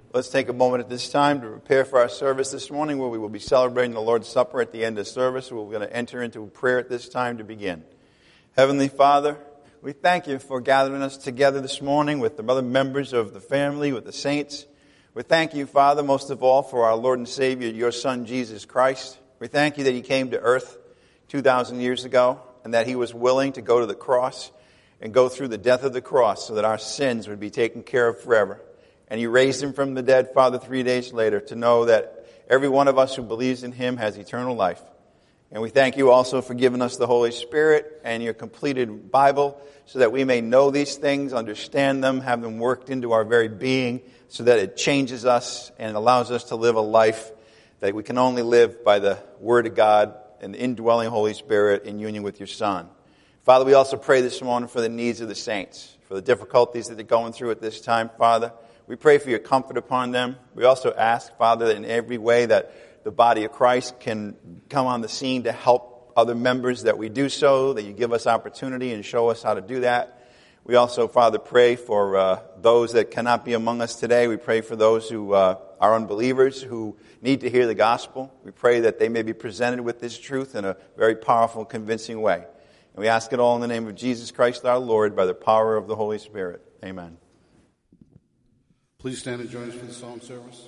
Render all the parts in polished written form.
Let's take a moment at this time to prepare for our service this morning, where we will be celebrating the Lord's Supper at the end of service. We're going to enter into prayer at this time to begin. Heavenly Father, we thank you for gathering us together this morning with the other members of the family, with the saints. We thank you, Father, most of all, for our Lord and Savior, your Son, Jesus Christ. We thank you that he came to earth 2,000 years ago and that he was willing to go to the cross and go through the death of the cross so that our sins would be taken care of forever. And you raised him from the dead, Father, 3 days later, to know that every one of us who believes in him has eternal life. And we thank you also for giving us the Holy Spirit and your completed Bible so that we may know these things, understand them, have them worked into our very being so that it changes us and allows us to live a life that we can only live by the Word of God and the indwelling Holy Spirit in union with your Son. Father, we also pray this morning for the needs of the saints, for the difficulties that they're going through at this time, Father. We pray for your comfort upon them. We also ask, Father, that in every way that the body of Christ can come on the scene to help other members, that we do so, that you give us opportunity and show us how to do that. We also, Father, pray for those that cannot be among us today. We pray for those who are unbelievers, who need to hear the gospel. We pray that they may be presented with this truth in a very powerful, convincing way. And we ask it all in the name of Jesus Christ our Lord, by the power of the Holy Spirit. Amen. Please stand and join us for the song service.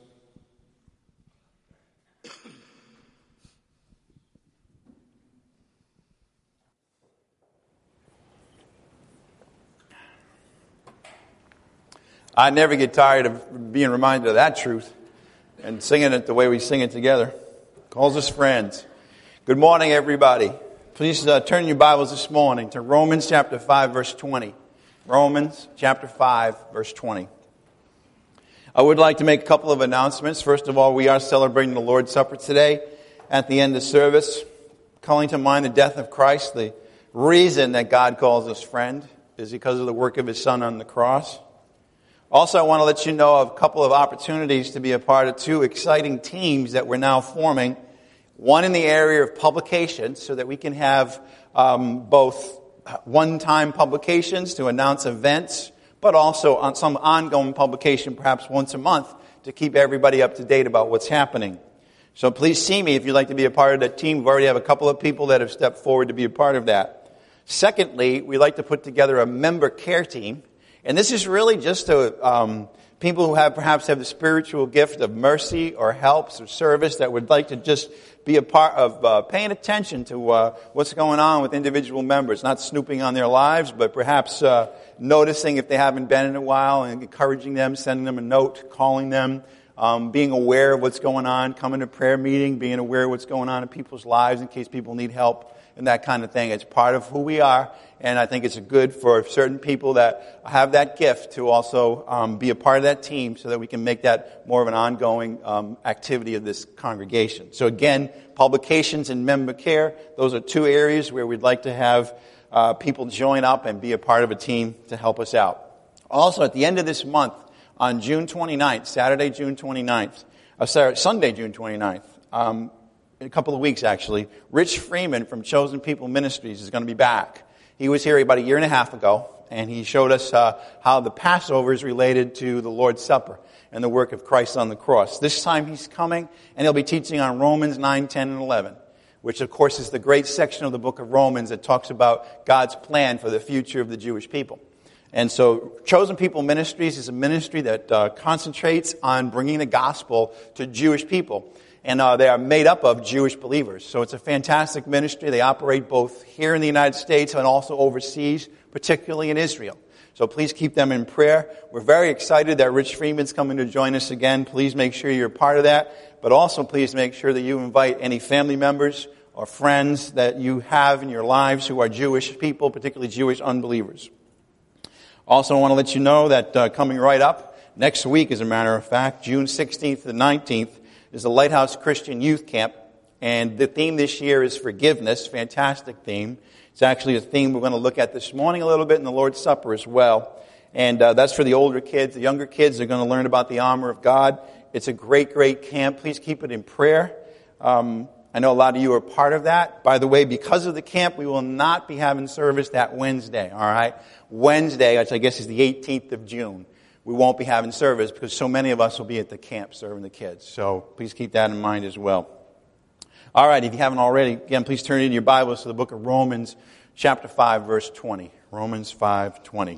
I never get tired of being reminded of that truth and singing it the way we sing it together. Calls us friends. Good morning, everybody. Please turn your Bibles this morning to Romans chapter 5, verse 20. Romans chapter 5, verse 20. I would like to make a couple of announcements. First of all, we are celebrating the Lord's Supper today at the end of service, calling to mind the death of Christ. The reason that God calls us friend is because of the work of his Son on the cross. Also, I want to let you know of a couple of opportunities to be a part of two exciting teams that we're now forming. One in the area of publications, so that we can have both one-time publications to announce events, but also on some ongoing publication, perhaps once a month, to keep everybody up to date about what's happening. So please see me if you'd like to be a part of that team. We already have a couple of people that have stepped forward to be a part of that. Secondly, we'd like to put together a member care team. And this is really just to people who perhaps have the spiritual gift of mercy or helps or service that would like to just be a part of paying attention to what's going on with individual members, not snooping on their lives, but perhaps noticing if they haven't been in a while and encouraging them, sending them a note, calling them, being aware of what's going on, coming to prayer meeting, being aware of what's going on in people's lives in case people need help and that kind of thing. It's part of who we are, and I think it's good for certain people that have that gift to also be a part of that team so that we can make that more of an ongoing activity of this congregation. So again, publications and member care, those are two areas where we'd like to have people join up and be a part of a team to help us out. Also, at the end of this month, on June 29th, Sunday, June 29th, in a couple of weeks actually, Rich Freeman from Chosen People Ministries is going to be back. He was here about a year and a half ago, and he showed us how the Passover is related to the Lord's Supper and the work of Christ on the cross. This time he's coming, and he'll be teaching on Romans 9, 10, and 11, which of course is the great section of the book of Romans that talks about God's plan for the future of the Jewish people. And so Chosen People Ministries is a ministry that concentrates on bringing the gospel to Jewish people. And they are made up of Jewish believers. So it's a fantastic ministry. They operate both here in the United States and also overseas, particularly in Israel. So please keep them in prayer. We're very excited that Rich Freeman's coming to join us again. Please make sure you're a part of that. But also please make sure that you invite any family members or friends that you have in your lives who are Jewish people, particularly Jewish unbelievers. Also, I want to let you know that coming right up, next week as a matter of fact, June 16th to 19th, is the Lighthouse Christian Youth Camp, and the theme this year is forgiveness. Fantastic theme. It's actually a theme we're going to look at this morning a little bit in the Lord's Supper as well. And that's for the older kids. The younger kids are going to learn about the armor of God. It's a great, great camp. Please keep it in prayer. I know a lot of you are part of that. By the way, because of the camp, we will not be having service that Wednesday, all right? Wednesday, which I guess is the 18th of June. we won't be having service because so many of us will be at the camp serving the kids. So please keep that in mind as well. All right, if you haven't already, again, please turn in your Bibles to the book of Romans, chapter 5, verse 20. Romans 5:20.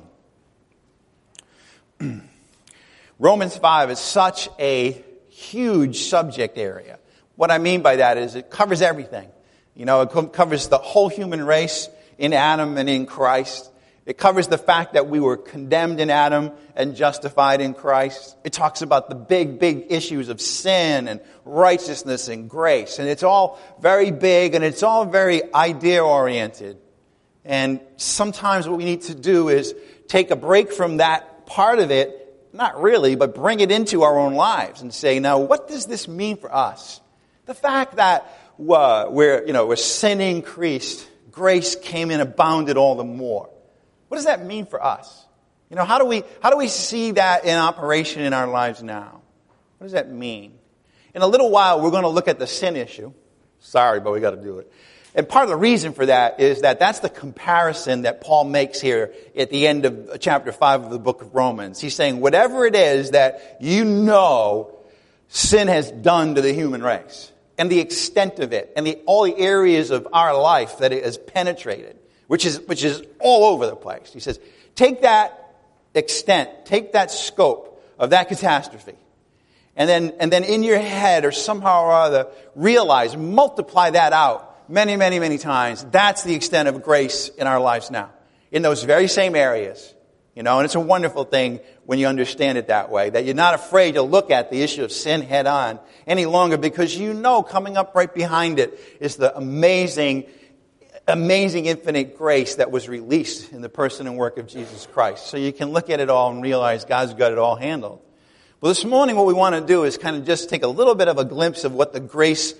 Romans 5 is such a huge subject area. What I mean by that is it covers everything. You know, it covers the whole human race in Adam and in Christ. It covers the fact that we were condemned in Adam and justified in Christ. It talks about the big issues of sin and righteousness and grace. And it's all very big and it's all very idea-oriented. And sometimes what we need to do is take a break from that part of it, not really, but bring it into our own lives and say, now, what does this mean for us? The fact that where sin increased, grace came and abounded all the more. What does that mean for us? You know, how do we see that in operation in our lives now? What does that mean? In a little while, we're going to look at the sin issue. Sorry, but we got to do it. And part of the reason for that is that that's the comparison that Paul makes here at the end of chapter 5 of the book of Romans. He's saying whatever it is that you know sin has done to the human race, and the extent of it, and all the areas of our life that it has penetrated, which is all over the place. He says, take that extent, take that scope of that catastrophe, and then in your head or somehow or other realize, multiply that out many, many, many times. That's the extent of grace in our lives now, in those very same areas. You know, and it's a wonderful thing when you understand it that way, that you're not afraid to look at the issue of sin head on any longer, because you know coming up right behind it is the amazing infinite grace that was released in the person and work of Jesus Christ. So you can look at it all and realize God's got it all handled. Well, this morning what we want to do is kind of just take a little bit of a glimpse of what the grace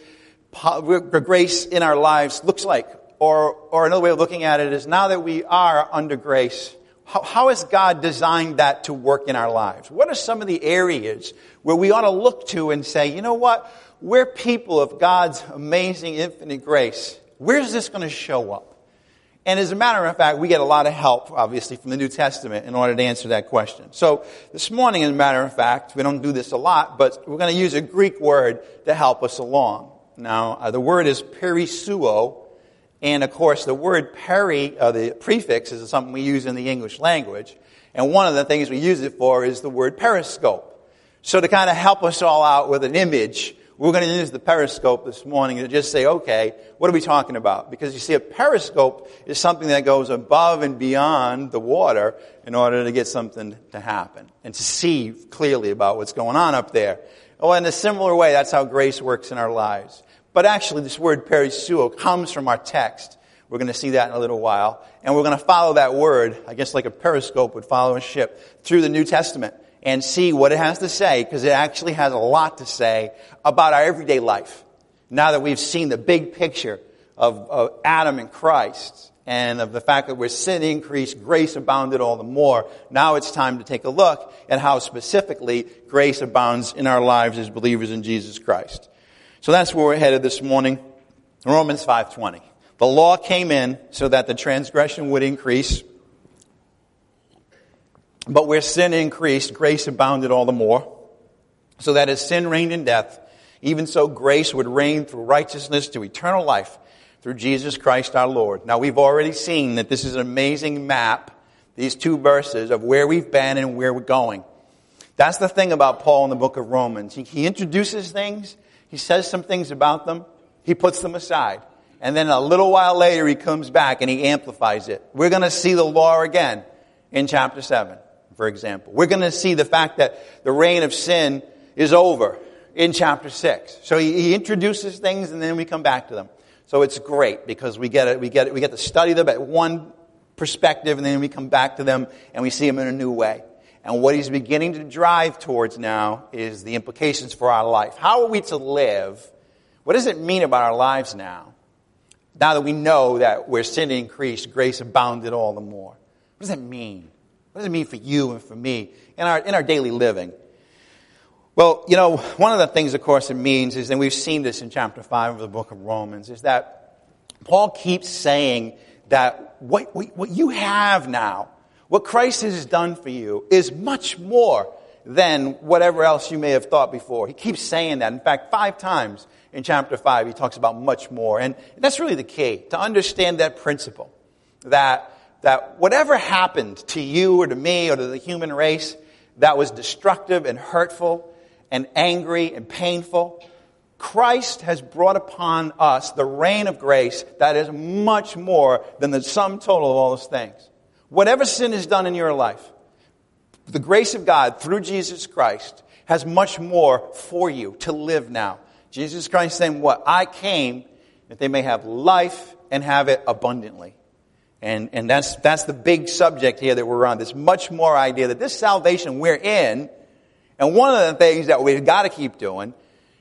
in our lives looks like. Or another way of looking at it is, now that we are under grace, how has God designed that to work in our lives? What are some of the areas where we ought to look to and say, you know what? We're people of God's amazing infinite grace. Where's this going to show up? And as a matter of fact, we get a lot of help, obviously, from the New Testament in order to answer that question. So this morning, as a matter of fact, we don't do this a lot, but we're going to use a Greek word to help us along. Now, the word is perisuo, and of course the word the prefix is something we use in the English language, and one of the things we use it for is the word periscope. So to kind of help us all out with an image, we're going to use the periscope this morning to just say, okay, what are we talking about? Because you see, a periscope is something that goes above and beyond the water in order to get something to happen and to see clearly about what's going on up there. Well, in a similar way, that's how grace works in our lives. But actually, this word perisuo comes from our text. We're going to see that in a little while. And we're going to follow that word, I guess like a periscope would follow a ship, through the New Testament and see what it has to say, because it actually has a lot to say about our everyday life. Now that we've seen the big picture of Adam and Christ, and of the fact that where sin increased, grace abounded all the more, now it's time to take a look at how specifically grace abounds in our lives as believers in Jesus Christ. So that's where we're headed this morning. Romans 5:20. The law came in so that the transgression would increase. But where sin increased, grace abounded all the more. So that as sin reigned in death, even so grace would reign through righteousness to eternal life through Jesus Christ our Lord. Now we've already seen that this is an amazing map, these two verses, of where we've been and where we're going. That's the thing about Paul in the book of Romans. He introduces things. He says some things about them. He puts them aside. And then a little while later he comes back and he amplifies it. We're going to see the law again in chapter 7, for example. We're going to see the fact that the reign of sin is over in chapter 6. So he introduces things and then we come back to them. So it's great because we get to study them at one perspective and then we come back to them and we see them in a new way. And what he's beginning to drive towards now is the implications for our life. How are we to live? What does it mean about our lives now? Now that we know that where sin increased, grace abounded all the more. What does that mean? What does it mean for you and for me in our daily living? Well, you know, one of the things, of course, it means is, and we've seen this in chapter 5 of the book of Romans, is that Paul keeps saying that what you have now, What Christ has done for you is much more than whatever else you may have thought before. He keeps saying that. In fact, 5 times in chapter 5, he talks about much more. And that's really the key, to understand that principle, that whatever happened to you or to me or to the human race that was destructive and hurtful and angry and painful, Christ has brought upon us the reign of grace that is much more than the sum total of all those things. Whatever sin is done in your life, the grace of God through Jesus Christ has much more for you to live now. Jesus Christ saying what? I came that they may have life and have it abundantly. And that's the big subject here that we're on. This much more idea that this salvation we're in, and one of the things that we've got to keep doing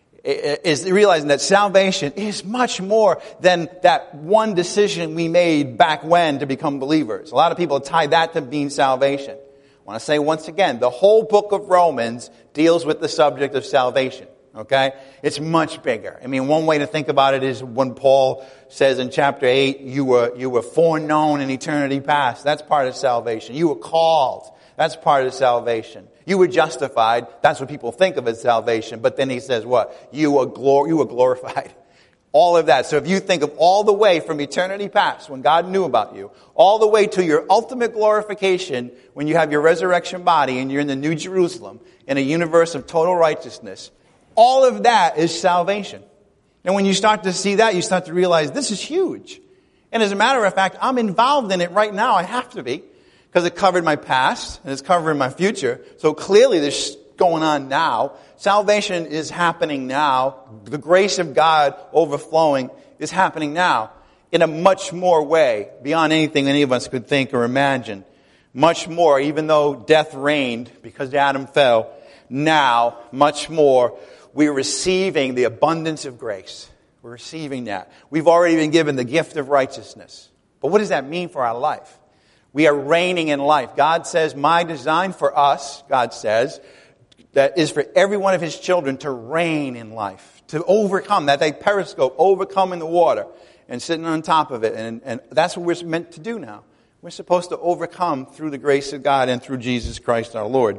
is realizing that salvation is much more than that one decision we made back when to become believers. A lot of people tie that to being salvation. I want to say once again, the whole book of Romans deals with the subject of salvation. Okay? It's much bigger. I mean, one way to think about it is when Paul says in chapter 8, you were foreknown in eternity past. That's part of salvation. You were called. That's part of salvation. You were justified. That's what people think of as salvation. But then he says what? You were glorified. All of that. So if you think of all the way from eternity past, when God knew about you, all the way to your ultimate glorification, when you have your resurrection body and you're in the New Jerusalem, in a universe of total righteousness, all of that is salvation. And when you start to see that, you start to realize this is huge. And as a matter of fact, I'm involved in it right now. I have to be, because it covered my past and it's covering my future. So clearly there's going on now. Salvation is happening now. The grace of God overflowing is happening now in a much more way beyond anything any of us could think or imagine. Much more, even though death reigned because Adam fell, now, much more, we're receiving the abundance of grace. We're receiving that. We've already been given the gift of righteousness. But what does that mean for our life? We are reigning in life. God says, my design for us, God says, that is for every one of his children to reign in life, to overcome, that they periscope, overcome in the water and sitting on top of it. And that's what we're meant to do now. We're supposed to overcome through the grace of God and through Jesus Christ our Lord.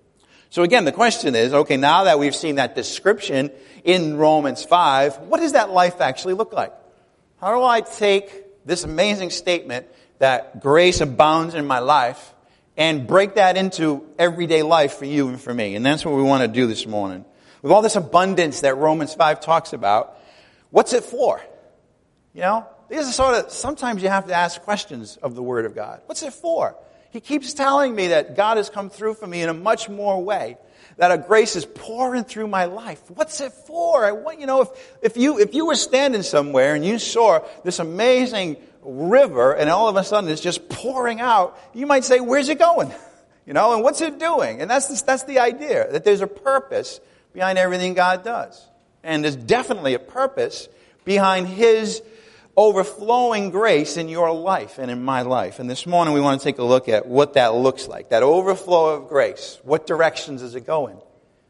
So again, the question is, okay, now that we've seen that description in Romans 5, what does that life actually look like? How do I take this amazing statement that grace abounds in my life and break that into everyday life for you and for me? And that's what we want to do this morning. With all this abundance that Romans 5 talks about, what's it for? You know, these are sort of, sometimes you have to ask questions of the Word of God. What's it for? He keeps telling me that God has come through for me in a much more way, that a grace is pouring through my life. What's it for? If you were standing somewhere and you saw this amazing river and all of a sudden it's just pouring out, you might say, where's it going? And what's it doing? And that's the idea, that there's a purpose behind everything God does. And there's definitely a purpose behind his overflowing grace in your life and in my life. And this morning we want to take a look at what that looks like. That overflow of grace. What directions is it going?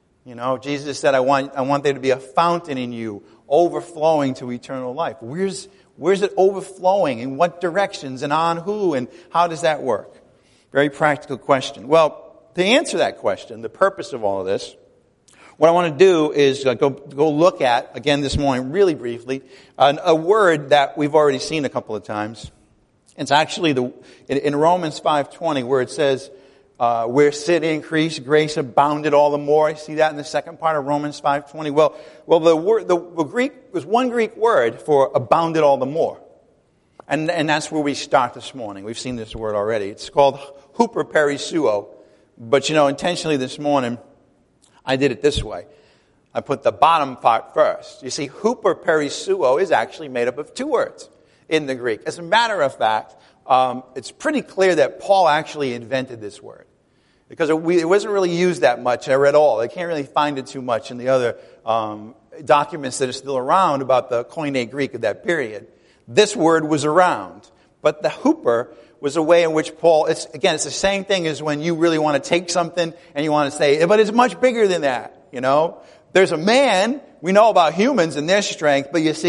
Jesus said, I want there to be a fountain in you overflowing to eternal life. Where's it overflowing? In what directions? And on who? And how does that work? Very practical question. Well, to answer that question, the purpose of all of this, what I want to do is go look at, again this morning, really briefly, a word that we've already seen a couple of times. It's actually in Romans 5:20 where it says, where sin increased, grace abounded all the more. You see that in the second part of Romans 5:20. Well, the Greek, there's one Greek word for abounded all the more. And that's where we start this morning. We've seen this word already. It's called huperperisuo. But intentionally this morning, I did it this way. I put the bottom part first. You see, huperperisuo is actually made up of two words in the Greek. As a matter of fact, it's pretty clear that Paul actually invented this word. Because it wasn't really used that much or at all. I can't really find it too much in the other documents that are still around about the Koine Greek of that period. This word was around. But the huper was a way in which Paul, it's the same thing as when you really want to take something and you want to say, but it's much bigger than that, There's a man, we know about humans and their strength, but you see,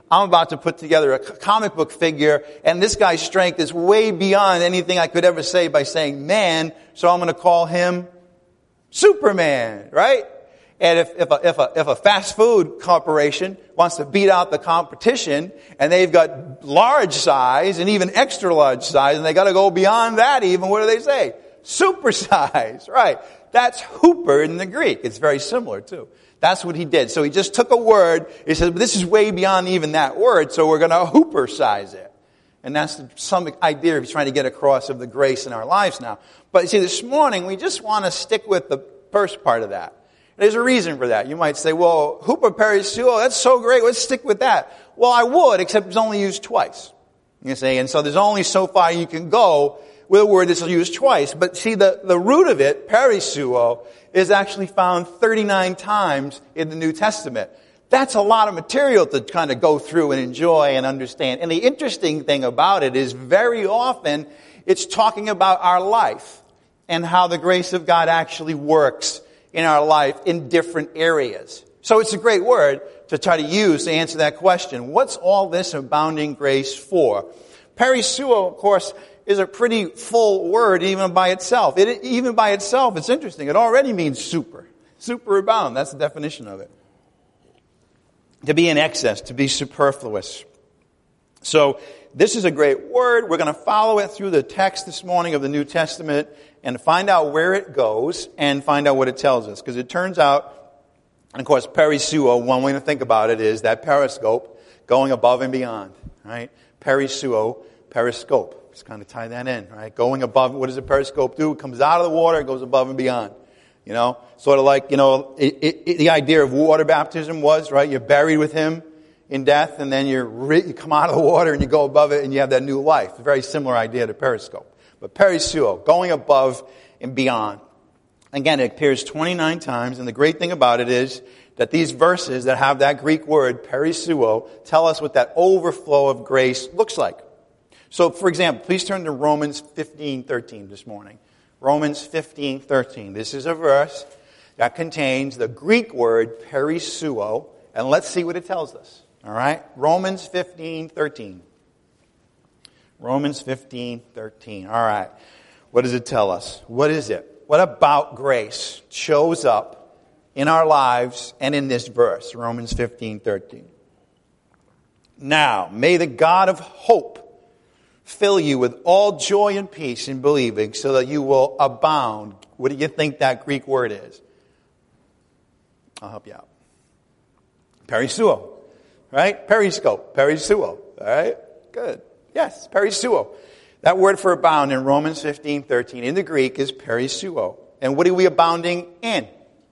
I'm about to put together a comic book figure, and this guy's strength is way beyond anything I could ever say by saying man, so I'm going to call him Superman, right? And if a fast food corporation wants to beat out the competition, and they've got large size and even extra large size, and they got to go beyond that even, what do they say? Super size, right? That's hooper in the Greek. It's very similar too. That's what he did. So he just took a word, he said, this is way beyond even that word, so we're going to hooper size it. And that's some idea he's trying to get across of the grace in our lives now. But you see, this morning, we just want to stick with the first part of that. There's a reason for that. You might say, well, hooper perisuo, that's so great, let's stick with that. Well, I would, except it's only used twice. You see, and so there's only so far you can go with a word that's used twice. But see, the root of it, perisuo, is actually found 39 times in the New Testament. That's a lot of material to kind of go through and enjoy and understand. And the interesting thing about it is very often it's talking about our life and how the grace of God actually works in our life in different areas. So it's a great word to try to use to answer that question. What's all this abounding grace for? Perisuo, of course, is a pretty full word even by itself. Even by itself, it's interesting. It already means super. Superabound. That's the definition of it. To be in excess, to be superfluous. So this is a great word. We're going to follow it through the text this morning of the New Testament and find out where it goes and find out what it tells us. Because it turns out, and of course, perisuo, one way to think about it is that periscope, going above and beyond. Right? Perisuo, periscope. Just kind of tie that in, right? Going above, what does a periscope do? It comes out of the water, it goes above and beyond. You know, sort of like, you know, the idea of water baptism was, right? You're buried with him in death, and then you come out of the water and you go above it and you have that new life. A very similar idea to periscope. But perisuo, going above and beyond. Again, it appears 29 times, and the great thing about it is that these verses that have that Greek word, perisuo, tell us what that overflow of grace looks like. So, for example, please turn to Romans 15:13 this morning. Romans 15:13. This is a verse that contains the Greek word perisuo, and let's see what it tells us. All right? Romans 15:13. Romans 15:13. All right. What does it tell us? What is it? What about grace shows up in our lives and in this verse, Romans 15:13? Now, may the God of hope fill you with all joy and peace in believing so that you will abound. What do you think that Greek word is? I'll help you out. Perisuo. Right? Periscope. Perisuo. All right? Good. Yes, perisuo. That word for abound in Romans 15:13 in the Greek is perisuo. And what are we abounding in?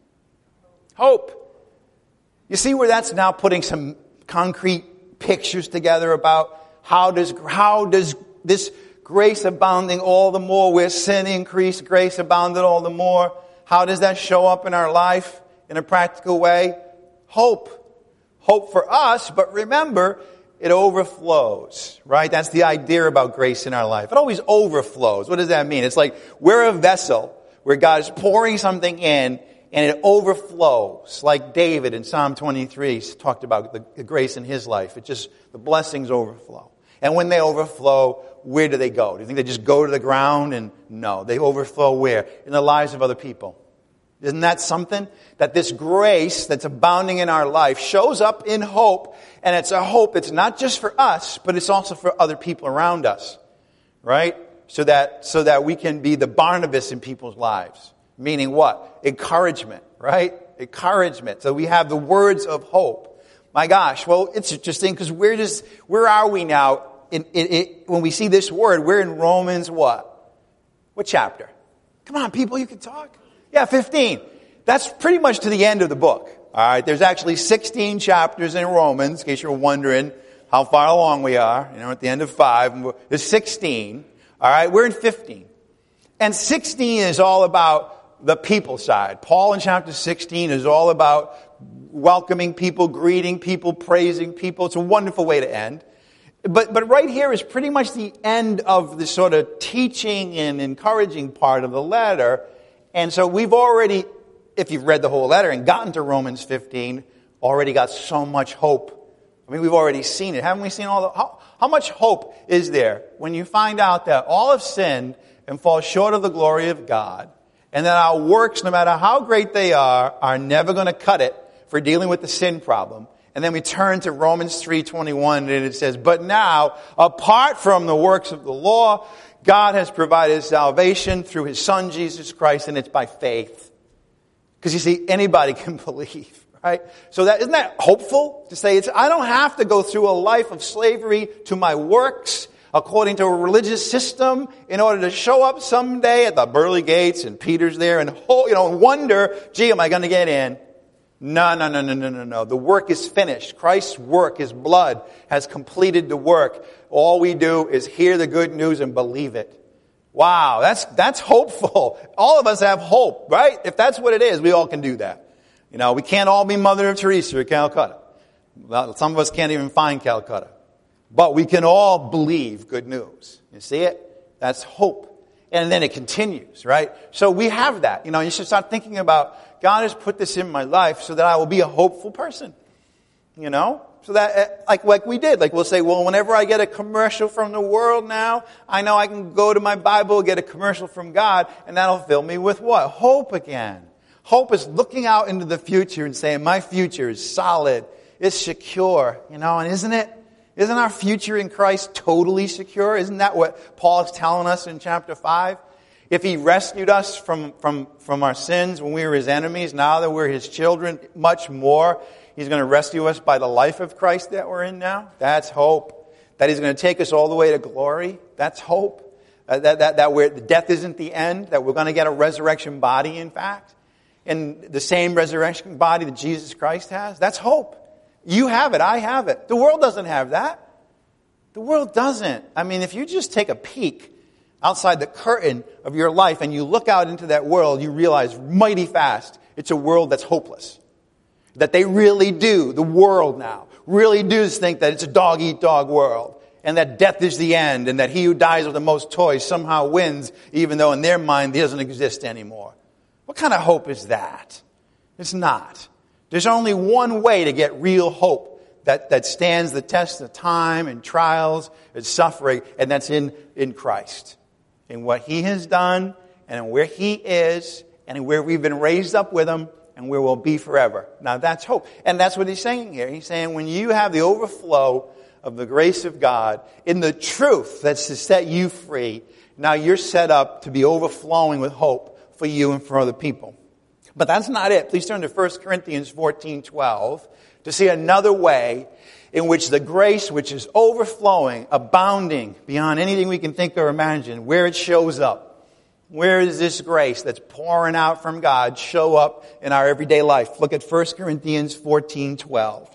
Hope. You see where that's now putting some concrete pictures together about how does this grace abounding all the more, where sin increased, grace abounded all the more. How does that show up in our life in a practical way? Hope. Hope for us, but remember, it overflows, right? That's the idea about grace in our life. It always overflows. What does that mean? It's like we're a vessel where God is pouring something in and it overflows. Like David in Psalm 23 talked about the grace in his life. The blessings overflow. And when they overflow, where do they go? Do you think they just go to the ground? And no, they overflow where? In the lives of other people. Isn't that something? That this grace that's abounding in our life shows up in hope, and it's a hope that's not just for us, but it's also for other people around us. Right? So that we can be the Barnabas in people's lives. Meaning what? Encouragement, right? Encouragement. So we have the words of hope. My gosh, well, it's interesting because where are we now? When we see this word, we're in Romans what? What chapter? Come on, people, you can talk. Yeah, 15. That's pretty much to the end of the book. All right, there's actually 16 chapters in Romans, in case you're wondering how far along we are. You know, at the end of 5, there's 16. All right, we're in 15. And 16 is all about the people side. Paul in chapter 16 is all about welcoming people, greeting people, praising people. It's a wonderful way to end. But right here is pretty much the end of the sort of teaching and encouraging part of the letter. And so we've already, if you've read the whole letter and gotten to Romans 15, already got so much hope I mean, we've already seen it. Haven't we seen how much hope is there when you find out that all have sinned and fall short of the glory of God, and that our works, no matter how great they are never going to cut it for dealing with the sin problem. And then we turn to Romans 3:21, and it says, but now, apart from the works of the law, God has provided salvation through His Son, Jesus Christ, and it's by faith. Because you see, anybody can believe, right? So isn't that hopeful to say, I don't have to go through a life of slavery to my works, according to a religious system, in order to show up someday at the pearly gates and Peter's there and wonder, gee, am I going to get in? No. The work is finished. Christ's work, His blood, has completed the work. All we do is hear the good news and believe it. Wow, that's hopeful. All of us have hope, right? If that's what it is, we all can do that. We can't all be Mother Teresa or Calcutta. Well, some of us can't even find Calcutta. But we can all believe good news. You see it? That's hope. And then it continues, right? So we have that. You should start thinking about, God has put this in my life so that I will be a hopeful person. So that, like we did, we'll say, well, whenever I get a commercial from the world now, I know I can go to my Bible, get a commercial from God, and that'll fill me with what? Hope again. Hope is looking out into the future and saying, my future is solid, it's secure, and isn't it? Isn't our future in Christ totally secure? Isn't that what Paul is telling us in chapter 5? If He rescued us from our sins when we were His enemies, now that we're His children, much more, He's going to rescue us by the life of Christ that we're in now. That's hope. That He's going to take us all the way to glory. That's hope. That death isn't the end. That we're going to get a resurrection body, in fact. And the same resurrection body that Jesus Christ has. That's hope. You have it. I have it. The world doesn't have that. The world doesn't. I mean, if you just take a peek outside the curtain of your life and you look out into that world, you realize mighty fast it's a world that's hopeless. That they really do, the world now, really does think that it's a dog-eat-dog world. And that death is the end. And that he who dies with the most toys somehow wins, even though in their mind he doesn't exist anymore. What kind of hope is that? It's not. There's only one way to get real hope that stands the test of time and trials and suffering, and that's in Christ. In what He has done, and in where He is, and in where we've been raised up with Him, and where we'll be forever. Now that's hope. And that's what He's saying here. He's saying when you have the overflow of the grace of God in the truth that's to set you free, now you're set up to be overflowing with hope for you and for other people. But that's not it. Please turn to 1 Corinthians 14:12 to see another way in which the grace which is overflowing, abounding beyond anything we can think or imagine, where it shows up. Where does this grace that's pouring out from God show up in our everyday life? Look at 1 Corinthians 14:12.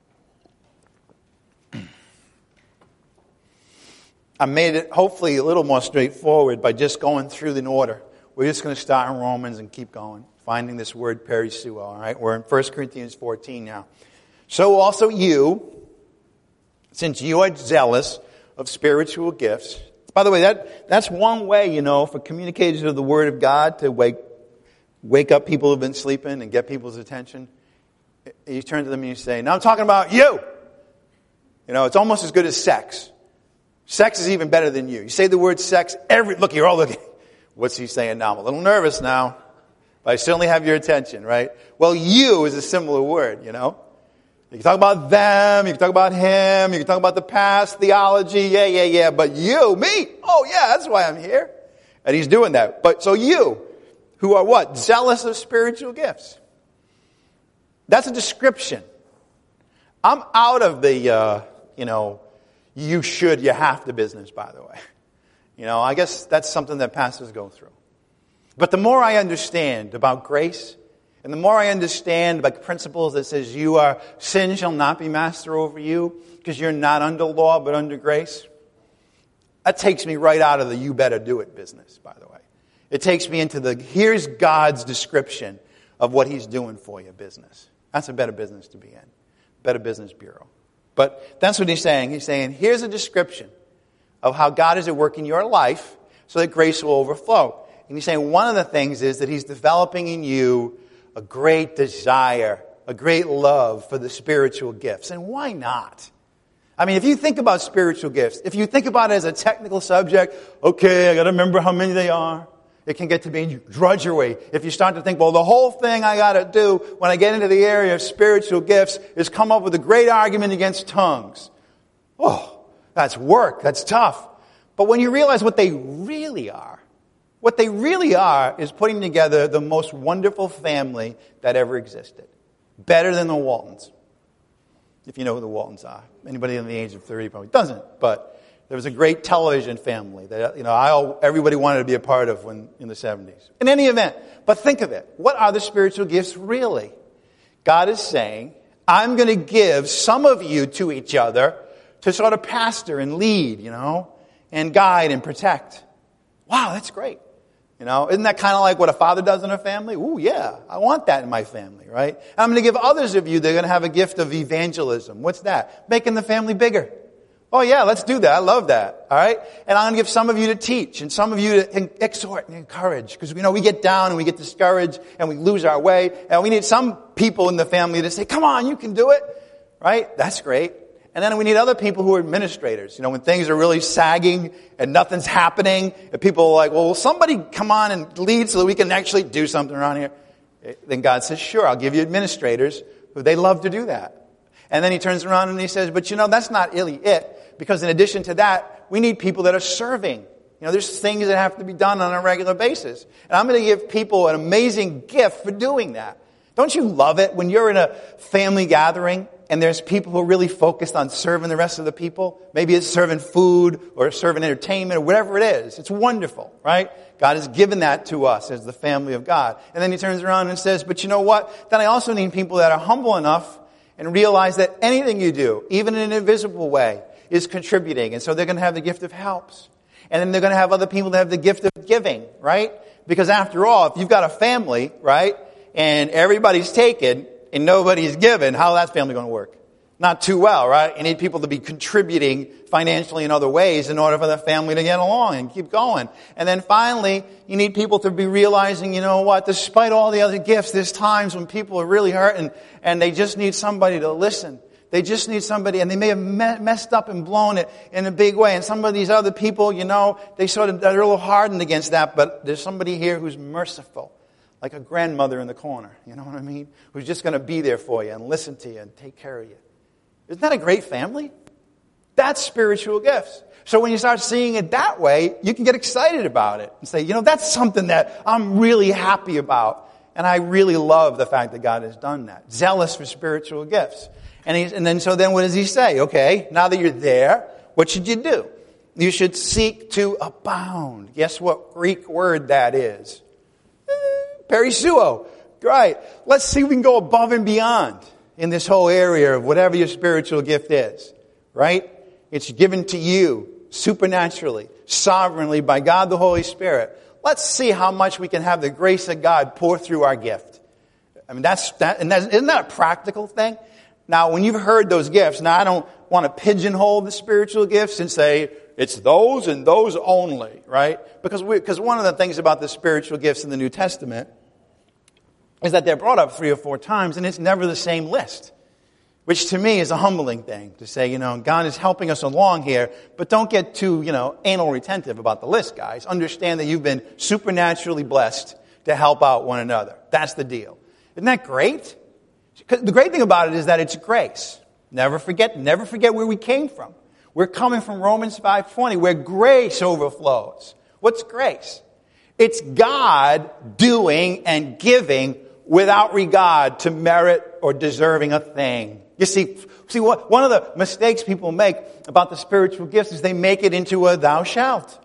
I made it hopefully a little more straightforward by just going through in order. We're just going to start in Romans and keep going. Finding this word perisua, all right? We're in 1 Corinthians 14 now. So also you, since you are zealous of spiritual gifts. By the way, that's one way, for communicators of the Word of God to wake up people who've been sleeping and get people's attention. You turn to them and you say, no, I'm talking about you. It's almost as good as sex. Sex is even better than you. You say the word sex, look, you're all looking. What's he saying now? I'm a little nervous now. But I certainly have your attention, right? Well, you is a similar word, You can talk about them, you can talk about him, you can talk about the past, theology, yeah. But you, me, oh yeah, that's why I'm here. And he's doing that. But so you, who are what? Zealous of spiritual gifts. That's a description. I'm out of the, you should, you have to business, by the way. I guess that's something that pastors go through. But the more I understand about grace, and the more I understand about principles that says sin shall not be master over you, because you're not under law but under grace, that takes me right out of the you better do it business, by the way. It takes me into here's God's description of what He's doing for you business. That's a better business to be in. Better business bureau. But that's what He's saying. He's saying, here's a description of how God is at work in your life so that grace will overflow. And He's saying one of the things is that He's developing in you a great desire a great love for the spiritual gifts. And why not? I mean, if you think about spiritual gifts, if you think about it as a technical subject, okay, I got to remember how many they are. It can get to be drudgery. If you start to think, well, the whole thing I got to do when I get into the area of spiritual gifts is come up with a great argument against tongues. Oh, that's work. That's tough. But when you realize what they really are is putting together the most wonderful family that ever existed. Better than the Waltons. If you know who the Waltons are. Anybody in the age of 30 probably doesn't, but there was a great television family that everybody wanted to be a part of in the 70s. In any event, but think of it. What are the spiritual gifts really? God is saying, I'm going to give some of you to each other to sort of pastor and lead, and guide and protect. Wow, that's great. Isn't that kind of like what a father does in a family? Ooh, yeah, I want that in my family, right? And I'm going to give others of you, they're going to have a gift of evangelism. What's that? Making the family bigger. Oh yeah, let's do that. I love that. All right? And I'm going to give some of you to teach and some of you to exhort and encourage. Because we get down and we get discouraged and we lose our way. And we need some people in the family to say, come on, you can do it. Right? That's great. And then we need other people who are administrators. When things are really sagging and nothing's happening, and people are like, well, will somebody come on and lead so that we can actually do something around here? Then God says, sure, I'll give you administrators who they love to do that. And then he turns around and he says, but that's not really it. Because in addition to that, we need people that are serving. There's things that have to be done on a regular basis. And I'm going to give people an amazing gift for doing that. Don't you love it when you're in a family gathering and there's people who are really focused on serving the rest of the people? Maybe it's serving food or serving entertainment or whatever it is. It's wonderful, right? God has given that to us as the family of God. And then he turns around and says, but you know what? Then I also need people that are humble enough and realize that anything you do, even in an invisible way, is contributing. And so they're going to have the gift of helps. And then they're going to have other people that have the gift of giving, right? Because after all, if you've got a family, right, and everybody's taken and nobody's given, how's that family going to work? Not too well, right? You need people to be contributing financially in other ways in order for the family to get along and keep going. And then finally, you need people to be realizing, despite all the other gifts, there's times when people are really hurting and they just need somebody to listen. They just need somebody, and they may have messed up and blown it in a big way. And some of these other people, they're a little hardened against that, but there's somebody here who's merciful. Like a grandmother in the corner, you know what I mean? Who's just going to be there for you and listen to you and take care of you. Isn't that a great family? That's spiritual gifts. So when you start seeing it that way, you can get excited about it and say, that's something that I'm really happy about. And I really love the fact that God has done that. Zealous for spiritual gifts. And then what does he say? Okay, now that you're there, what should you do? You should seek to abound. Guess what Greek word that is? Perisuo. Right. Let's see if we can go above and beyond in this whole area of whatever your spiritual gift is. Right? It's given to you supernaturally, sovereignly by God the Holy Spirit. Let's see how much we can have the grace of God pour through our gift. I mean, isn't that a practical thing? Now, when you've heard those gifts, now I don't want to pigeonhole the spiritual gifts and say, it's those and those only, right? Because one of the things about the spiritual gifts in the New Testament is that they're brought up 3 or 4 times, and it's never the same list. Which to me is a humbling thing to say, God is helping us along here, but don't get too, anal retentive about the list, guys. Understand that you've been supernaturally blessed to help out one another. That's the deal. Isn't that great? The great thing about it is that it's grace. Never forget where we came from. We're coming from Romans 5:20, where grace overflows. What's grace? It's God doing and giving without regard to merit or deserving a thing. You see, one of the mistakes people make about the spiritual gifts is they make it into a thou shalt.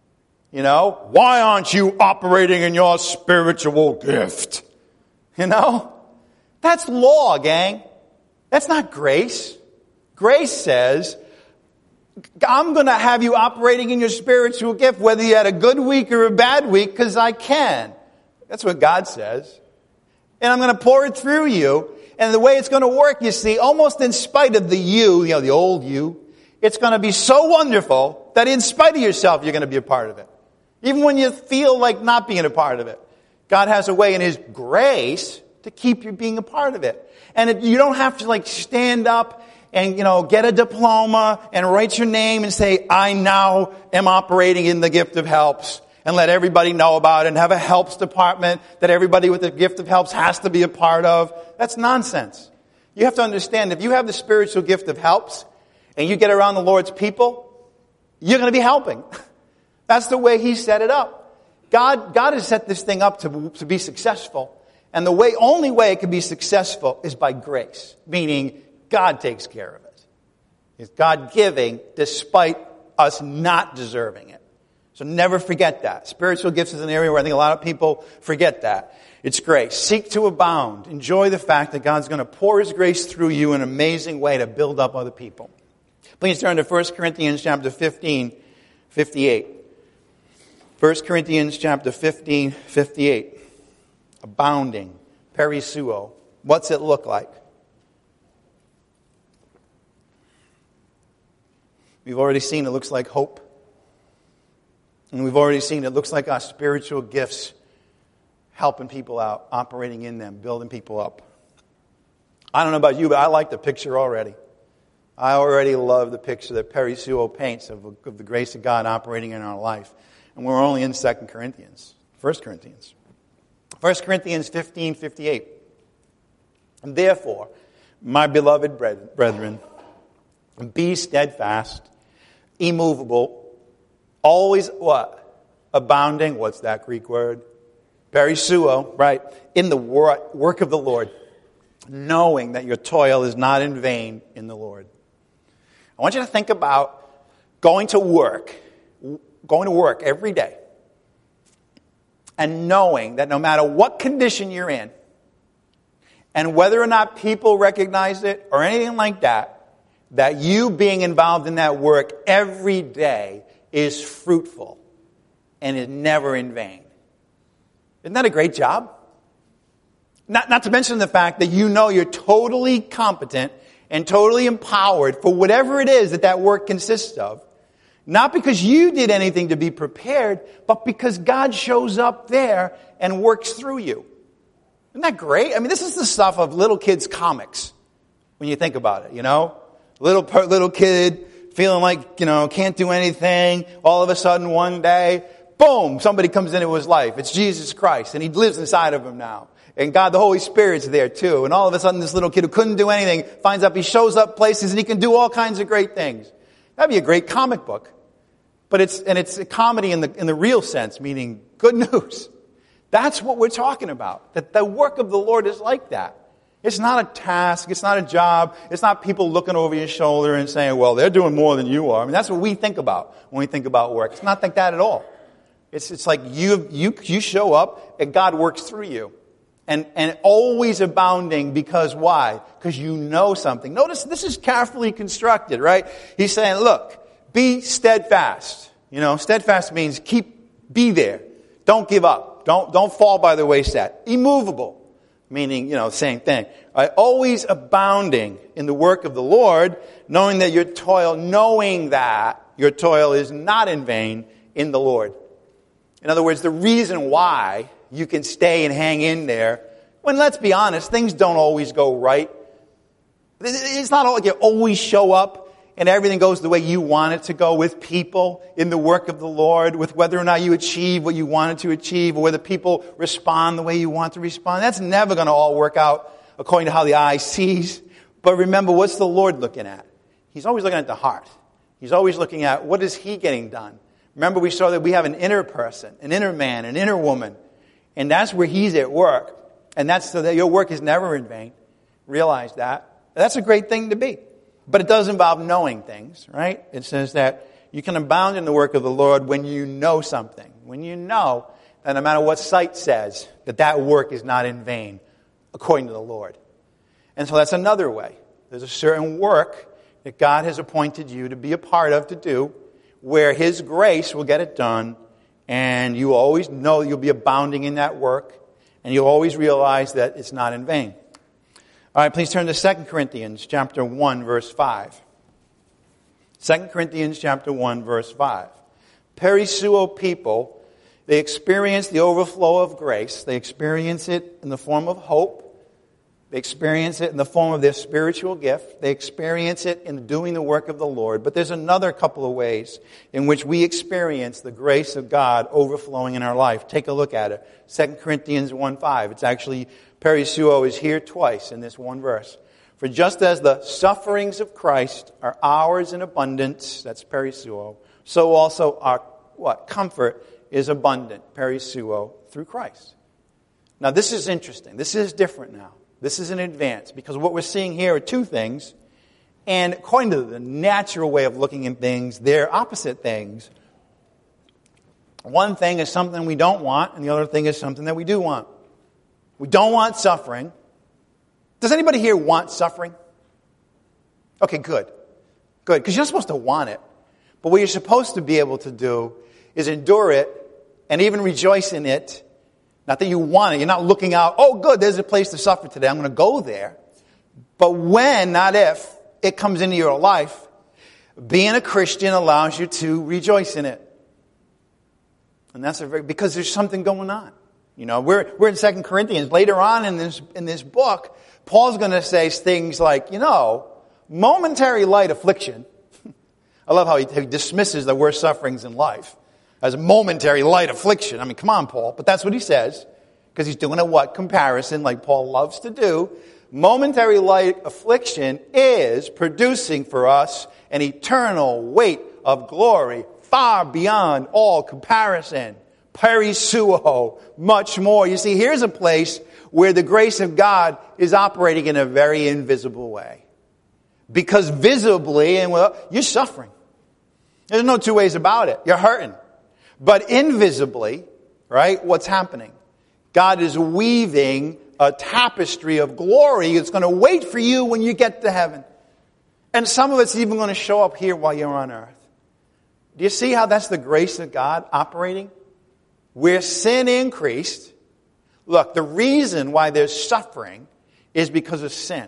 Why aren't you operating in your spiritual gift? That's law, gang. That's not grace. Grace says, I'm going to have you operating in your spiritual gift, whether you had a good week or a bad week, because I can. That's what God says. And I'm going to pour it through you. And the way it's going to work, you see, almost in spite of the old you, it's going to be so wonderful that in spite of yourself, you're going to be a part of it. Even when you feel like not being a part of it. God has a way in His grace to keep you being a part of it. And you don't have to like stand up and, get a diploma and write your name and say, I now am operating in the gift of helps, and let everybody know about it, and have a helps department that everybody with the gift of helps has to be a part of. That's nonsense. You have to understand, if you have the spiritual gift of helps and you get around the Lord's people, you're going to be helping. That's the way He set it up. God has set this thing up to be successful. And the only way it can be successful is by grace, meaning God takes care of it. It's God giving despite us not deserving it. So never forget that. Spiritual gifts is an area where I think a lot of people forget that. It's grace. Seek to abound. Enjoy the fact that God's going to pour His grace through you in an amazing way to build up other people. Please turn to 1 Corinthians chapter 15, 58. 1 Corinthians chapter 15, 58. Abounding. Perisuo. What's it look like? We've already seen it looks like hope. And we've already seen it looks like our spiritual gifts helping people out, operating in them, building people up. I don't know about you, but I like the picture already. I already love the picture that Perisuo paints of the grace of God operating in our life. And we're only in 2 Corinthians, 1 Corinthians. 1 Corinthians 15, 58. And therefore, my beloved brethren, be steadfast, immovable, always what? Abounding. What's that Greek word? Perisuo, right? In the work of the Lord, knowing that your toil is not in vain in the Lord. I want you to think about going to work every day, and knowing that no matter what condition you're in, and whether or not people recognize it or anything like that, that you being involved in that work every day is fruitful and is never in vain. Isn't that a great job? Not to mention the fact that you know you're totally competent and totally empowered for whatever it is that work consists of. Not because you did anything to be prepared, but because God shows up there and works through you. Isn't that great? I mean, this is the stuff of little kids' comics when you think about it, Little kid feeling like, can't do anything. All of a sudden one day, boom, somebody comes into his life. It's Jesus Christ, and He lives inside of him now. And God, the Holy Spirit's there too. And all of a sudden this little kid who couldn't do anything finds out he shows up places and he can do all kinds of great things. That'd be a great comic book. But it's a comedy in the real sense, meaning good news. That's what we're talking about. That the work of the Lord is like that. It's not a task. It's not a job. It's not people looking over your shoulder and saying, well, they're doing more than you are. I mean, that's what we think about when we think about work. It's not like that at all. It's like you show up and God works through you. And always abounding because why? Because you know something. Notice this is carefully constructed, right? He's saying, look, be steadfast. Steadfast means be there. Don't give up. Don't fall by the wayside. Immovable. Meaning, same thing. Right? Always abounding in the work of the Lord, knowing that your toil is not in vain in the Lord. In other words, the reason why you can stay and hang in there, when, let's be honest, things don't always go right. It's not like you always show up and everything goes the way you want it to go with people in the work of the Lord, with whether or not you achieve what you wanted to achieve, or whether people respond the way you want to respond. That's never going to all work out according to how the eye sees. But remember, what's the Lord looking at? He's always looking at the heart. He's always looking at what is He getting done. Remember, we saw that we have an inner person, an inner man, an inner woman. And that's where He's at work. And that's so that your work is never in vain. Realize that. That's a great thing to be. But it does involve knowing things, right? It says that you can abound in the work of the Lord when you know something. When you know that no matter what sight says, that work is not in vain, according to the Lord. And so that's another way. There's a certain work that God has appointed you to be a part of, to do, where His grace will get it done, and you always know you'll be abounding in that work, and you'll always realize that it's not in vain. All right, please turn to 2 Corinthians chapter 1, verse 5. 2 Corinthians chapter 1, verse 5. Perisuo people, they experience the overflow of grace. They experience it in the form of hope. They experience it in the form of their spiritual gift. They experience it in doing the work of the Lord. But there's another couple of ways in which we experience the grace of God overflowing in our life. Take a look at it. 2 Corinthians 1:5. It's actually, perisuo is here twice in this one verse. For just as the sufferings of Christ are ours in abundance, that's perisuo, so also our comfort is abundant, perisuo, through Christ. Now this is interesting. This is different now. This is an advance, because what we're seeing here are two things, and according to the natural way of looking at things, they're opposite things. One thing is something we don't want, and the other thing is something that we do want. We don't want suffering. Does anybody here want suffering? Okay, good. Good, because you're not supposed to want it. But what you're supposed to be able to do is endure it and even rejoice in it. Not that you want it. You're not looking out, oh good, there's a place to suffer today. I'm going to go there. But when, not if, it comes into your life, being a Christian allows you to rejoice in it. And that's because there's something going on. You know, we're in 2 Corinthians. Later on in this book, Paul's going to say things like, momentary light affliction. I love how he dismisses the worst sufferings in life as a momentary light affliction. I mean, come on, Paul. But that's what he says, because he's doing a comparison like Paul loves to do. Momentary light affliction is producing for us an eternal weight of glory far beyond all comparison. Perisuo, much more. You see, here's a place where the grace of God is operating in a very invisible way. Because visibly, you're suffering. There's no two ways about it. You're hurting. But invisibly, right, what's happening? God is weaving a tapestry of glory that's going to wait for you when you get to heaven. And some of it's even going to show up here while you're on earth. Do you see how that's the grace of God operating? Where sin increased, look, the reason why there's suffering is because of sin.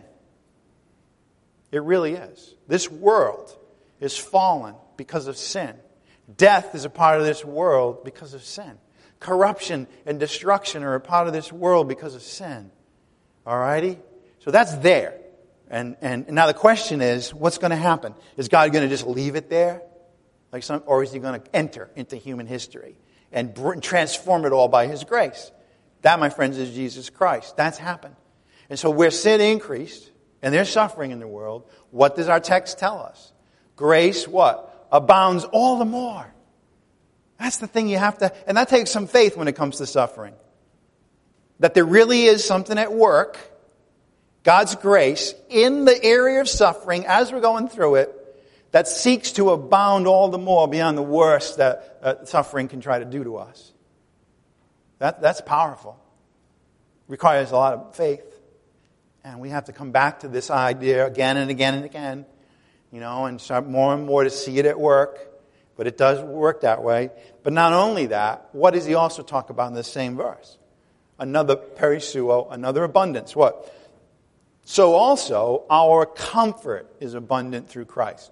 It really is. This world is fallen because of sin. Death is a part of this world because of sin. Corruption and destruction are a part of this world because of sin. Alrighty? So that's there. And now the question is, what's going to happen? Is God going to just leave it there? Or is he going to enter into human history and transform it all by his grace? That, my friends, is Jesus Christ. That's happened. And so where sin increased, and there's suffering in the world, what does our text tell us? Grace, what? Abounds all the more. That's the thing you have to, and that takes some faith when it comes to suffering. That there really is something at work, God's grace, in the area of suffering as we're going through it, that seeks to abound all the more beyond the worst that suffering can try to do to us. That's powerful. Requires a lot of faith. And we have to come back to this idea again and again and again. And start more and more to see it at work. But it does work that way. But not only that, what does he also talk about in the same verse? Another perisuo, another abundance. What? So also, our comfort is abundant through Christ.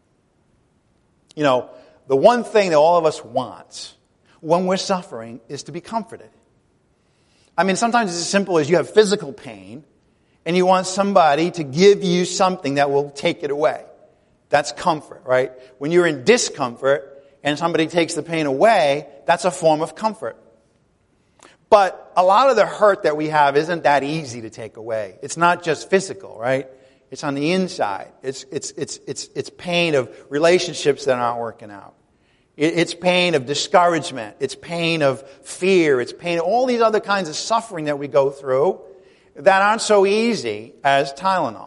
The one thing that all of us want when we're suffering is to be comforted. I mean, sometimes it's as simple as you have physical pain and you want somebody to give you something that will take it away. That's comfort, right? When you're in discomfort and somebody takes the pain away, that's a form of comfort. But a lot of the hurt that we have isn't that easy to take away. It's not just physical, right? It's on the inside. It's pain of relationships that aren't working out. It's pain of discouragement. It's pain of fear. It's pain of all these other kinds of suffering that we go through that aren't so easy as Tylenol.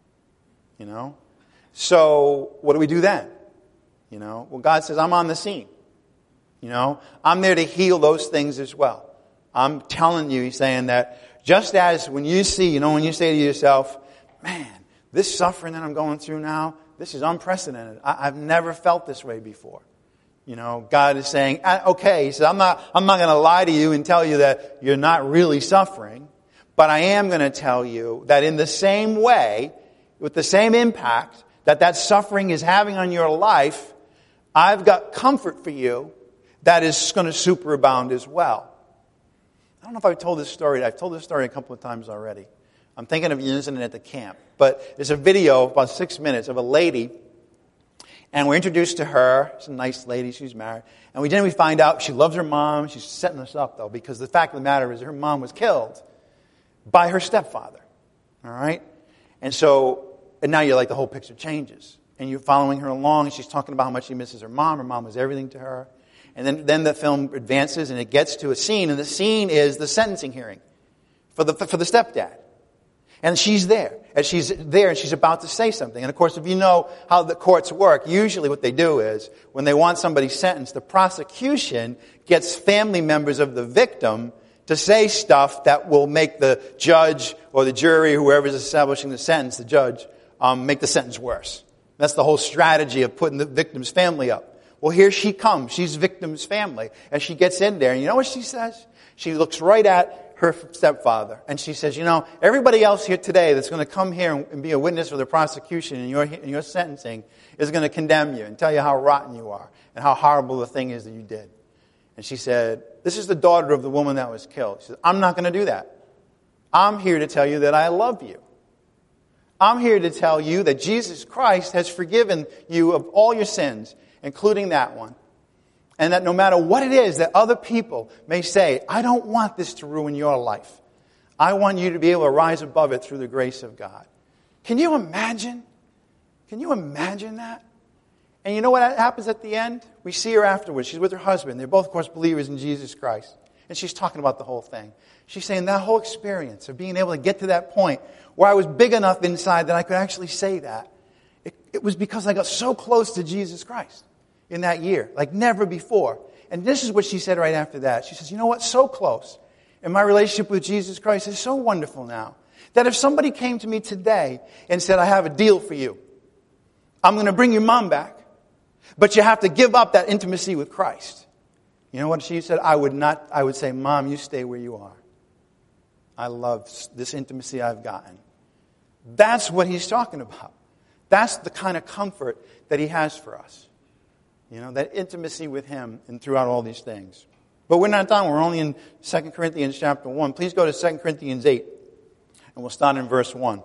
So what do we do then? Well, God says, I'm on the scene. I'm there to heal those things as well. I'm telling you, he's saying that just as when you see, when you say to yourself, man, this suffering that I'm going through now, this is unprecedented. I've never felt this way before. God is saying, okay, he says, I'm not going to lie to you and tell you that you're not really suffering, but I am going to tell you that in the same way, with the same impact that suffering is having on your life, I've got comfort for you that is going to superabound as well. I don't know if I've told this story. I've told this story a couple of times already. I'm thinking of an incident at the camp. But there's a video, about 6 minutes, of a lady, and we're introduced to her. She's a nice lady, she's married. And we find out she loves her mom. She's setting us up, though, because the fact of the matter is her mom was killed by her stepfather. All right? And now you're like, the whole picture changes. And you're following her along, and she's talking about how much she misses her mom. Her mom was everything to her. And then the film advances, and it gets to a scene, and the scene is the sentencing hearing for the stepdad. And she's there, and she's about to say something. And of course, if you know how the courts work, usually what they do is, when they want somebody sentenced, the prosecution gets family members of the victim to say stuff that will make the judge or the jury, whoever's establishing the sentence, the judge, make the sentence worse. That's the whole strategy of putting the victim's family up. Well, here she comes. She's victim's family. And she gets in there, and you know what she says? She looks right at her stepfather, and she says, everybody else here today that's going to come here and be a witness for the prosecution in your sentencing is going to condemn you and tell you how rotten you are and how horrible the thing is that you did. And she said, this is the daughter of the woman that was killed. She said, I'm not going to do that. I'm here to tell you that I love you. I'm here to tell you that Jesus Christ has forgiven you of all your sins, including that one. And that no matter what it is that other people may say, I don't want this to ruin your life. I want you to be able to rise above it through the grace of God. Can you imagine? Can you imagine that? And you know what happens at the end? We see her afterwards. She's with her husband. They're both, of course, believers in Jesus Christ. And she's talking about the whole thing. She's saying that whole experience of being able to get to that point where I was big enough inside that I could actually say that. It was because I got so close to Jesus Christ in that year, like never before. And this is what she said right after that. She says, you know what? So close. And my relationship with Jesus Christ is so wonderful now that if somebody came to me today and said, I have a deal for you. I'm going to bring your mom back, but you have to give up that intimacy with Christ. You know what she said? I would say, Mom, you stay where you are. I love this intimacy I've gotten. That's what he's talking about. That's the kind of comfort that he has for us. That intimacy with him and throughout all these things. But we're not done. We're only in 2 Corinthians chapter 1. Please go to 2 Corinthians 8. And we'll start in verse 1.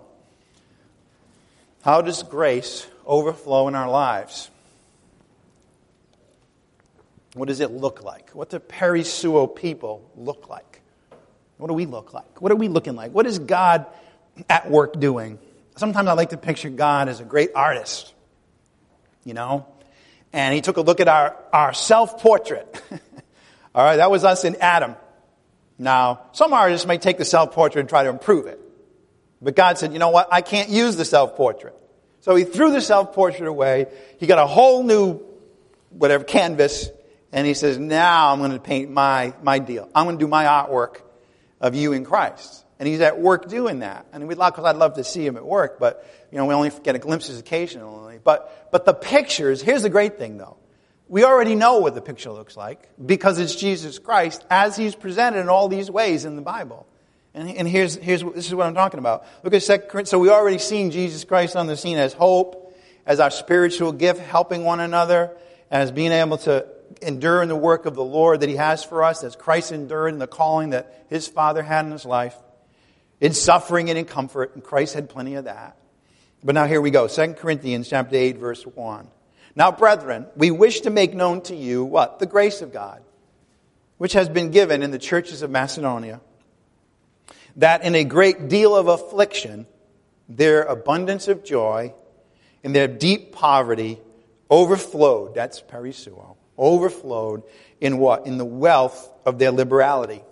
How does grace overflow in our lives? What does it look like? What do Perry Suo people look like? What do we look like? What are we looking like? What is God at work doing? Sometimes I like to picture God as a great artist. And he took a look at our self-portrait. All right, that was us in Adam. Now, some artists may take the self-portrait and try to improve it. But God said, you know what? I can't use the self-portrait. So he threw the self-portrait away. He got a whole new, canvas. And he says, now I'm going to paint my deal. I'm going to do my artwork of you in Christ. And he's at work doing that. And because I'd love to see him at work, but we only get glimpses occasionally. But the pictures, here's the great thing though. We already know what the picture looks like because it's Jesus Christ as he's presented in all these ways in the Bible. And this is what I'm talking about. Look at 2 Corinthians. So we already seen Jesus Christ on the scene as hope, as our spiritual gift, helping one another, as being able to endure in the work of the Lord that he has for us, as Christ endured in the calling that his Father had in his life, in suffering and in comfort, and Christ had plenty of that. But now here we go, 2 Corinthians chapter 8, verse 1. Now, brethren, we wish to make known to you what? The grace of God, which has been given in the churches of Macedonia, that in a great deal of affliction, their abundance of joy and their deep poverty overflowed, that's perisuo, overflowed in what? In the wealth of their liberality.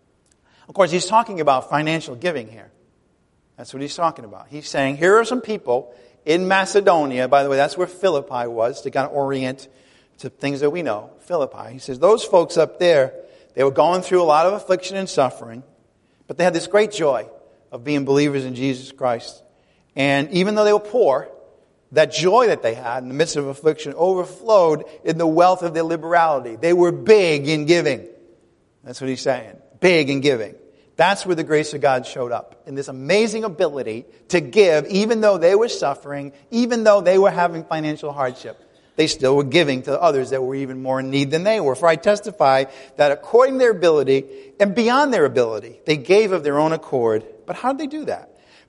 Of course, he's talking about financial giving here. That's what he's talking about. He's saying, here are some people in Macedonia. By the way, that's where Philippi was, to kind of orient to things that we know. Philippi. He says, those folks up there, they were going through a lot of affliction and suffering, but they had this great joy of being believers in Jesus Christ. And even though they were poor, that joy that they had in the midst of affliction overflowed in the wealth of their liberality. They were big in giving. That's what he's saying. Big in giving. That's where the grace of God showed up. In this amazing ability to give, even though they were suffering, even though they were having financial hardship. They still were giving to others that were even more in need than they were. For I testify that according to their ability and beyond their ability, they gave of their own accord. But how did they do that?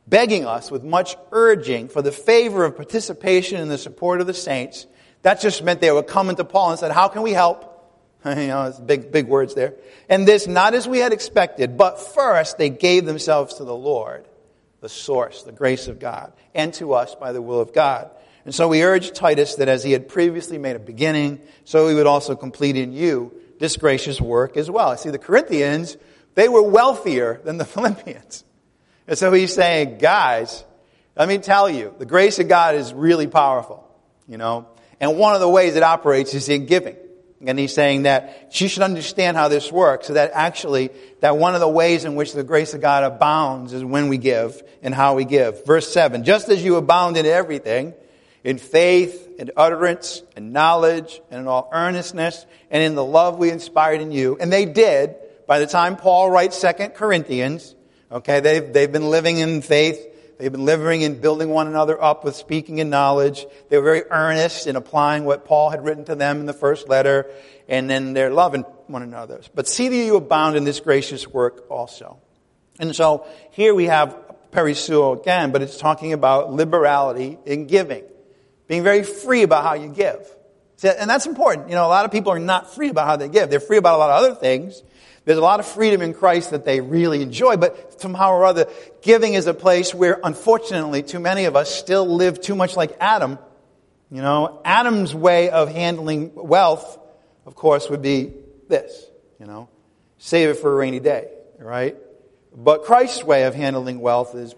begging us with much urging for the favor of participation in the support of the saints. That just meant they were coming to Paul and said, how can we help? It's big words there. And this, not as we had expected, but first they gave themselves to the Lord, the source, the grace of God, and to us by the will of God. And so we urge Titus that as he had previously made a beginning, so he would also complete in you this gracious work as well. See, the Corinthians, they were wealthier than the Philippians. And so he's saying, guys, let me tell you, the grace of God is really powerful, And one of the ways it operates is in giving. And he's saying that you should understand how this works, so that actually, that one of the ways in which the grace of God abounds is when we give and how we give. Verse 7, just as you abound in everything, in faith, in utterance, in knowledge, and in all earnestness, and in the love we inspired in you. And they did, by the time Paul writes 2 Corinthians, okay, they've been living in faith. They've been living and building one another up with speaking and knowledge. They were very earnest in applying what Paul had written to them in the first letter, and then they're loving one another. But see that you abound in this gracious work also. And so here we have perisuo again, but it's talking about liberality in giving. Being very free about how you give. And that's important. A lot of people are not free about how they give. They're free about a lot of other things. There's a lot of freedom in Christ that they really enjoy, but somehow or other, giving is a place where, unfortunately, too many of us still live too much like Adam. Adam's way of handling wealth, of course, would be this, save it for a rainy day, right? But Christ's way of handling wealth is,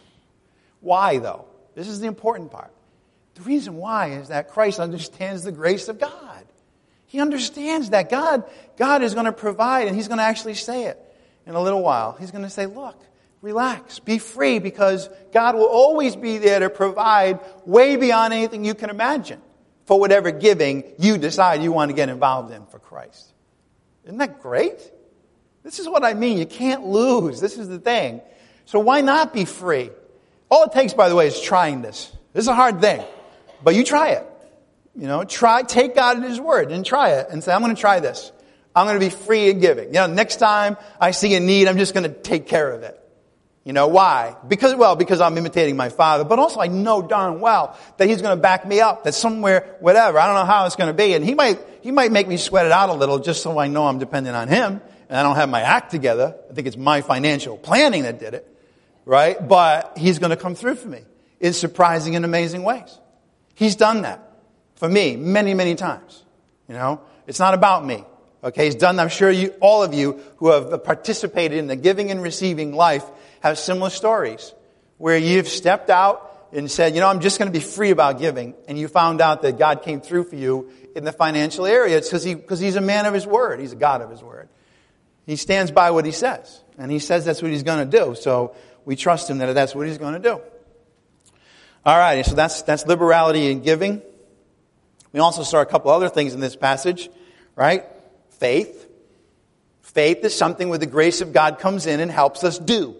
why though? This is the important part. The reason why is that Christ understands the grace of God. He understands that God is going to provide, and he's going to actually say it in a little while. He's going to say, look, relax, be free, because God will always be there to provide way beyond anything you can imagine for whatever giving you decide you want to get involved in for Christ. Isn't that great? This is what I mean. You can't lose. This is the thing. So why not be free? All it takes, by the way, is trying this. This is a hard thing, but you try it. Take God at his word and try it and say, I'm going to try this. I'm going to be free in giving. Next time I see a need, I'm just going to take care of it. Why? Because I'm imitating my Father, but also I know darn well that he's going to back me up, that somewhere, whatever, I don't know how it's going to be, and he might make me sweat it out a little just so I know I'm dependent on him, and I don't have my act together. I think it's my financial planning that did it, right? But he's going to come through for me in surprising and amazing ways. He's done that for me many, many times. It's not about me. Okay, he's done that. I'm sure all of you who have participated in the giving and receiving life have similar stories where you've stepped out and said, I'm just going to be free about giving, and you found out that God came through for you in the financial area. It's because he's a man of his word. He's a God of his word. He stands by what he says, and he says that's what he's going to do. So we trust him that that's what he's going to do. All right, so that's liberality in giving. We also saw a couple other things in this passage, right? Faith. Faith is something where the grace of God comes in and helps us do.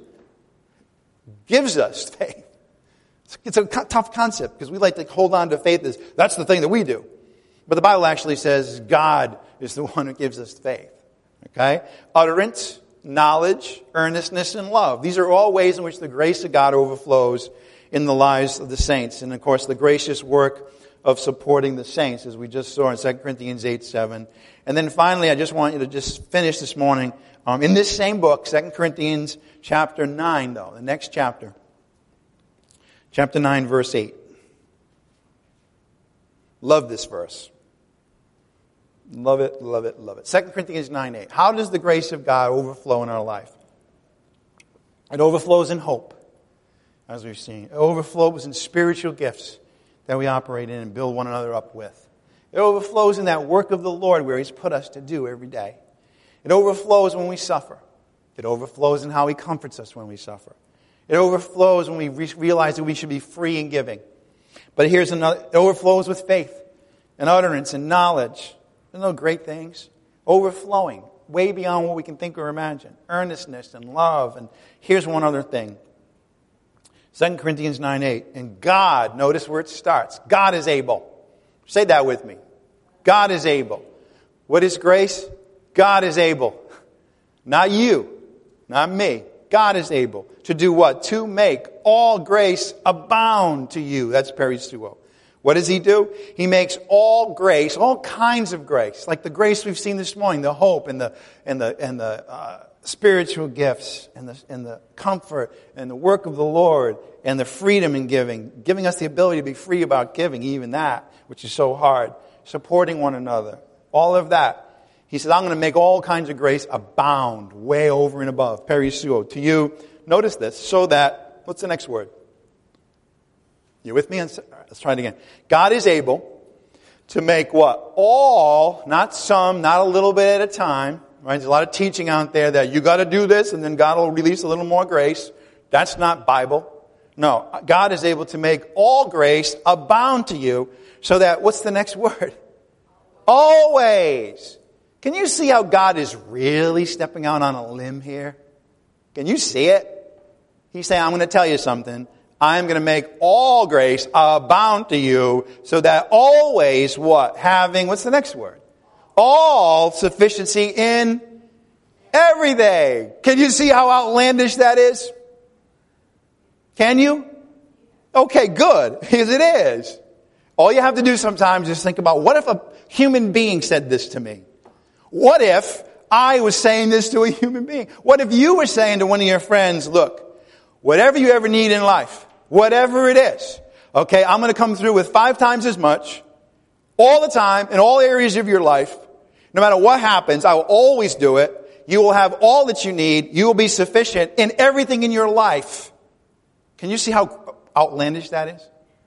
Gives us faith. It's a tough concept because we like to hold on to faith as that's the thing that we do. But the Bible actually says God is the one who gives us faith. Okay? Utterance, knowledge, earnestness, and love. These are all ways in which the grace of God overflows in the lives of the saints. And of course, the gracious work of supporting the saints, as we just saw in 2 Corinthians 8:7. And then finally, I just want you to just finish this morning in this same book, 2 Corinthians chapter 9, though, the next chapter. Chapter 9, verse 8. Love this verse. Love it, love it, love it. 2 Corinthians 9:8. How does the grace of God overflow in our life? It overflows in hope, as we've seen. It overflows in spiritual gifts that we operate in and build one another up with. It overflows in that work of the Lord where he's put us to do every day. It overflows when we suffer. It overflows in how he comforts us when we suffer. It overflows when we realize that we should be free in giving. But here's another. It overflows with faith and utterance and knowledge. Those are great things. Overflowing, way beyond what we can think or imagine. Earnestness and love. And here's one other thing. 2 Corinthians 9:8. And God, notice where it starts. God is able. Say that with me. God is able. What is grace? God is able. Not you. Not me. God is able to do what? To make all grace abound to you. That's perisuo. What does he do? He makes all grace, all kinds of grace, like the grace we've seen this morning, the hope and the spiritual gifts and the comfort and the work of the Lord and the freedom in giving us the ability to be free about giving, even that, which is so hard, supporting one another, all of that. He says, I'm going to make all kinds of grace abound, way over and above, perisuo, to you. Notice this, so that, what's the next word? You with me? Let's try it again. God is able to make what? All, not some, not a little bit at a time. Right? There's a lot of teaching out there that you got to do this and then God will release a little more grace. That's not Bible. No, God is able to make all grace abound to you so that, what's the next word? Always. Can you see how God is really stepping out on a limb here? Can you see it? He's saying, I'm going to tell you something. I'm going to make all grace abound to you so that always what? Having, what's the next word? All sufficiency in everything. Can you see how outlandish that is? Can you? Okay, good. Because it is. All you have to do sometimes is think about, what if a human being said this to me? What if I was saying this to a human being? What if you were saying to one of your friends, look, whatever you ever need in life, whatever it is, okay, I'm going to come through with 5 times as much, all the time, in all areas of your life. No matter what happens, I will always do it. You will have all that you need. You will be sufficient in everything in your life. Can you see how outlandish that is?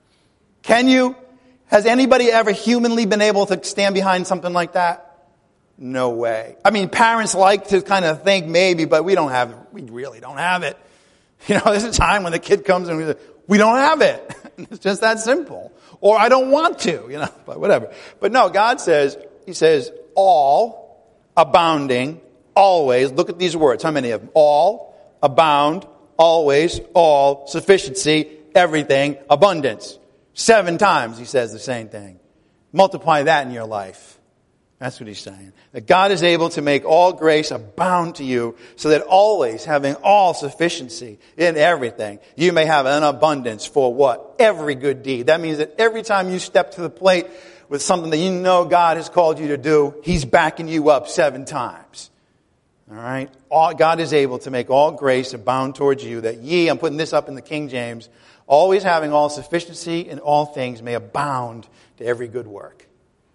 Can you? Has anybody ever humanly been able to stand behind something like that? No way. I mean, parents like to kind of think maybe, but we really don't have it. You know, there's a time when the kid comes and we don't have it. It's just that simple. Or I don't want to, you know, but whatever. But no, God says, He says, all, abounding, always. Look at these words. How many of them? All, abound, always, all, sufficiency, everything, abundance. 7 times He says the same thing. Multiply that in your life. That's what He's saying. That God is able to make all grace abound to you so that always having all sufficiency in everything, you may have an abundance for what? Every good deed. That means that every time you step to the plate with something that you know God has called you to do, He's backing you up 7 times. All right? God is able to make all grace abound towards you that ye, I'm putting this up in the King James, always having all sufficiency in all things may abound to every good work.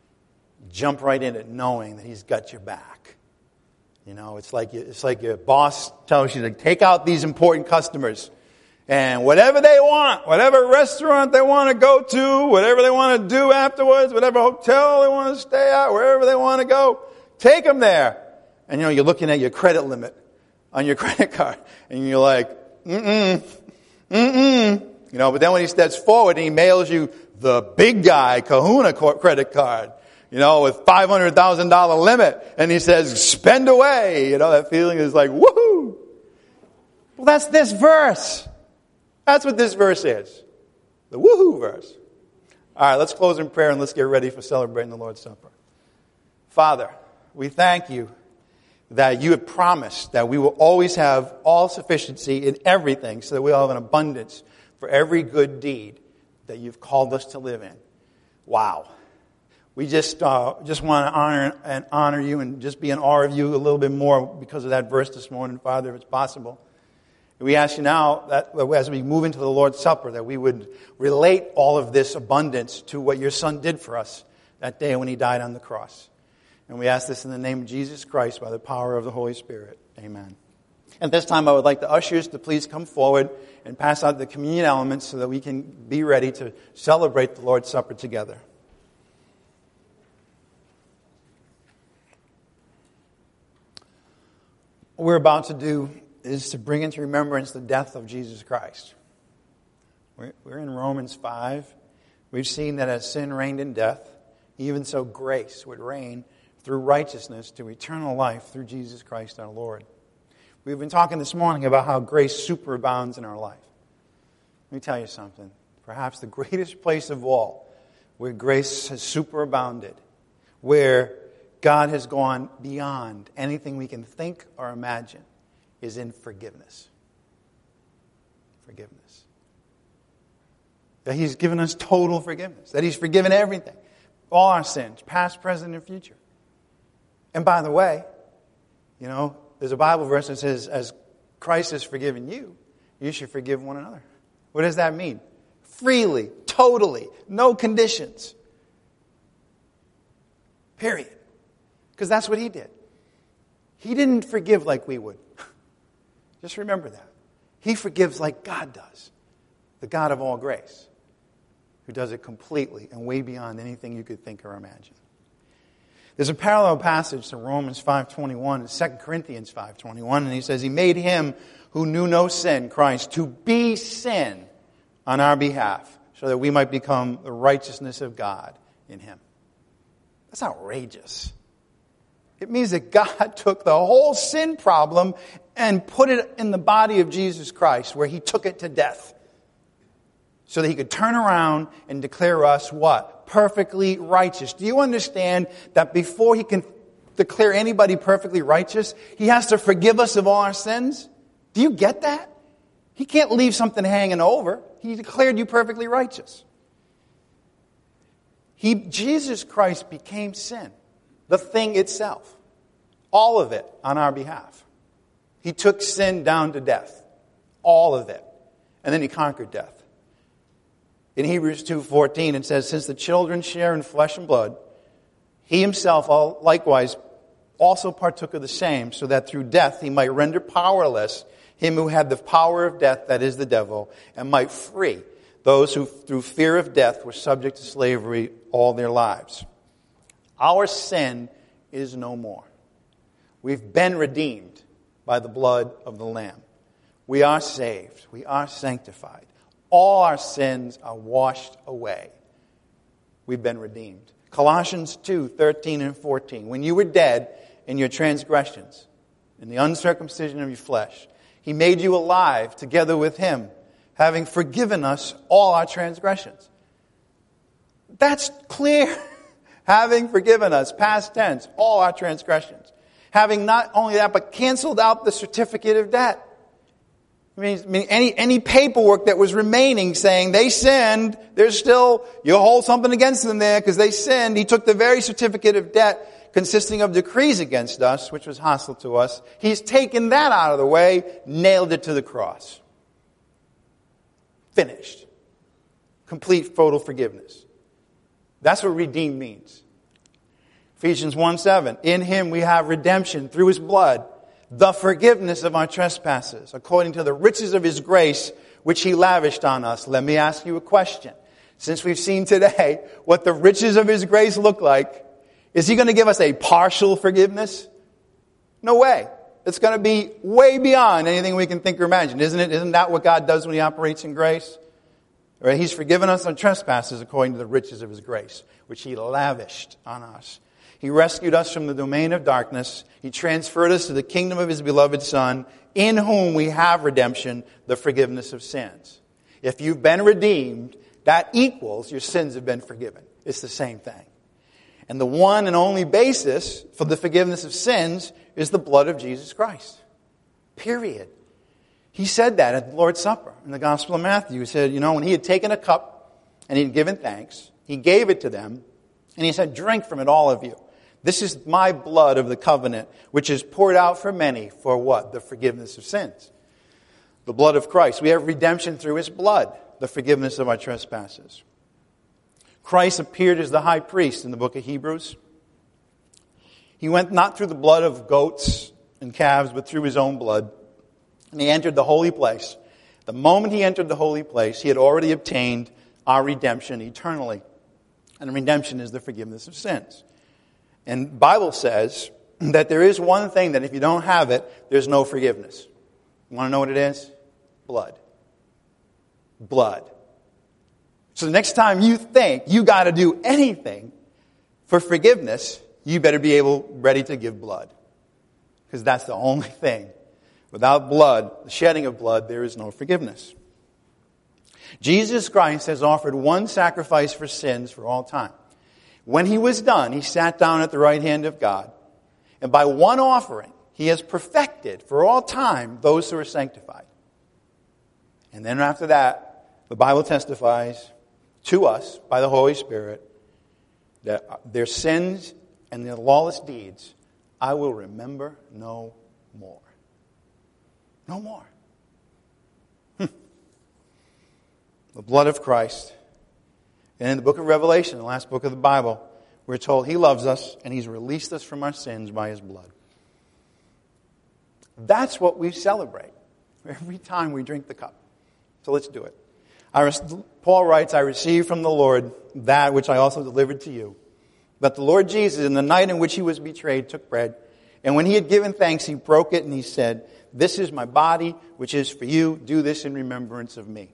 Jump right in it knowing that He's got your back. You know, it's like your boss tells you to take out these important customers. And whatever they want, whatever restaurant they want to go to, whatever they want to do afterwards, whatever hotel they want to stay at, wherever they want to go, take them there. And you know, you're looking at your credit limit on your credit card. And you're like, You know, but then when He steps forward and He mails you the big guy Kahuna credit card, you know, with $500,000 limit, and He says, spend away. You know, that feeling is like, woohoo! Well, that's this verse. That's what this verse is. The woohoo verse. All right, let's close in prayer and let's get ready for celebrating the Lord's Supper. Father, we thank You that You have promised that we will always have all sufficiency in everything so that we'll have an abundance for every good deed that You've called us to live in. Wow. We just want to honor You and just be in awe of You a little bit more because of that verse this morning, Father, if it's possible. And we ask You now that as we move into the Lord's Supper, that we would relate all of this abundance to what Your Son did for us that day when He died on the cross. And we ask this in the name of Jesus Christ by the power of the Holy Spirit. Amen. At this time, I would like the ushers to please come forward and pass out the communion elements so that we can be ready to celebrate the Lord's Supper together. What we're about to do is to bring into remembrance the death of Jesus Christ. We're in Romans 5. We've seen that as sin reigned in death, even so grace would reign through righteousness to eternal life through Jesus Christ our Lord. We've been talking this morning about how grace superabounds in our life. Let me tell you something. Perhaps the greatest place of all where grace has superabounded, where God has gone beyond anything we can think or imagine, is in forgiveness. forgiveness. That He's given us total forgiveness. That He's forgiven everything. All our sins, past, present, and future. And by the way, there's a Bible verse that says, as Christ has forgiven you, you should forgive one another. What does that mean? Freely, totally, no conditions. Period. Because that's what He did. He didn't forgive like we would. Just remember that. He forgives like God does. The God of all grace. Who does it completely and way beyond anything you could think or imagine. There's a parallel passage to Romans 5:21 and 2 Corinthians 5:21, and he says, He made Him who knew no sin, Christ, to be sin on our behalf, so that we might become the righteousness of God in Him. That's outrageous. It means that God took the whole sin problem and put it in the body of Jesus Christ, where He took it to death. So that He could turn around and declare us what? Perfectly righteous. Do you understand that before He can declare anybody perfectly righteous, He has to forgive us of all our sins? Do you get that? He can't leave something hanging over. He declared you perfectly righteous. Jesus Christ became sin, the thing itself, all of it on our behalf. He took sin down to death, all of it, and then He conquered death. In Hebrews 2:14 it says, since the children share in flesh and blood, He Himself likewise also partook of the same, so that through death He might render powerless him who had the power of death, that is the devil, and might free those who through fear of death were subject to slavery all their lives. Our sin is no more. We've been redeemed by the blood of the Lamb. We are saved. We are sanctified. All our sins are washed away. We've been redeemed. Colossians 2:13 and 14. When you were dead in your transgressions, in the uncircumcision of your flesh, He made you alive together with Him, having forgiven us all our transgressions. That's clear. Having forgiven us, past tense, all our transgressions. Having not only that, but canceled out the certificate of debt. I mean, any paperwork that was remaining saying they sinned, there's still, you hold something against them there because they sinned. He took the very certificate of debt consisting of decrees against us, which was hostile to us. He's taken that out of the way, nailed it to the cross. Finished. Complete total forgiveness. That's what redeemed means. Ephesians 1:7. In Him we have redemption through His blood, the forgiveness of our trespasses, according to the riches of His grace, which He lavished on us. Let me ask you a question. Since we've seen today what the riches of His grace look like, is He going to give us a partial forgiveness? No way. It's going to be way beyond anything we can think or imagine, isn't it? Isn't that what God does when He operates in grace? Right? He's forgiven us our trespasses according to the riches of His grace, which He lavished on us. He rescued us from the domain of darkness. He transferred us to the kingdom of His beloved Son, in whom we have redemption, the forgiveness of sins. If you've been redeemed, that equals your sins have been forgiven. It's the same thing. And the one and only basis for the forgiveness of sins is the blood of Jesus Christ. Period. He said that at the Lord's Supper in the Gospel of Matthew. He said, when He had taken a cup and He had given thanks, He gave it to them, and He said, drink from it, all of you. This is my blood of the covenant, which is poured out for many for what? The forgiveness of sins. The blood of Christ. We have redemption through His blood, the forgiveness of our trespasses. Christ appeared as the high priest in the book of Hebrews. He went not through the blood of goats and calves, but through His own blood. And He entered the holy place. The moment He entered the holy place, He had already obtained our redemption eternally. And redemption is the forgiveness of sins. And the Bible says that there is one thing that if you don't have it, there's no forgiveness. You want to know what it is? Blood. Blood. So the next time you think you got to do anything for forgiveness, you better be ready to give blood. Because that's the only thing. Without blood, the shedding of blood, there is no forgiveness. Jesus Christ has offered one sacrifice for sins for all time. When He was done, He sat down at the right hand of God. And by one offering, He has perfected for all time those who are sanctified. And then after that, the Bible testifies to us by the Holy Spirit that their sins and their lawless deeds I will remember no more. No more. The blood of Christ. And in the book of Revelation, the last book of the Bible, we're told He loves us and He's released us from our sins by His blood. That's what we celebrate every time we drink the cup. So let's do it. Paul writes, I received from the Lord that which I also delivered to you. That the Lord Jesus, in the night in which He was betrayed, took bread. And when He had given thanks, He broke it and He said, this is my body, which is for you. Do this in remembrance of me.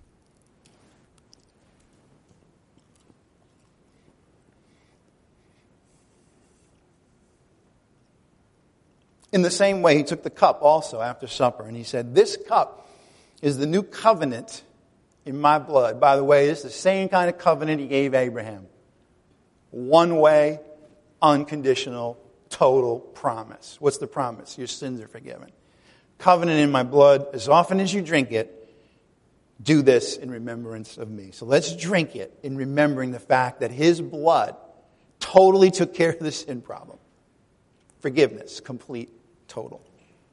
In the same way, He took the cup also after supper. And He said, this cup is the new covenant in my blood. By the way, it's the same kind of covenant He gave Abraham. One way, unconditional, total promise. What's the promise? Your sins are forgiven. Covenant in my blood. As often as you drink it, do this in remembrance of me. So let's drink it in remembering the fact that His blood totally took care of the sin problem. Forgiveness, complete, total.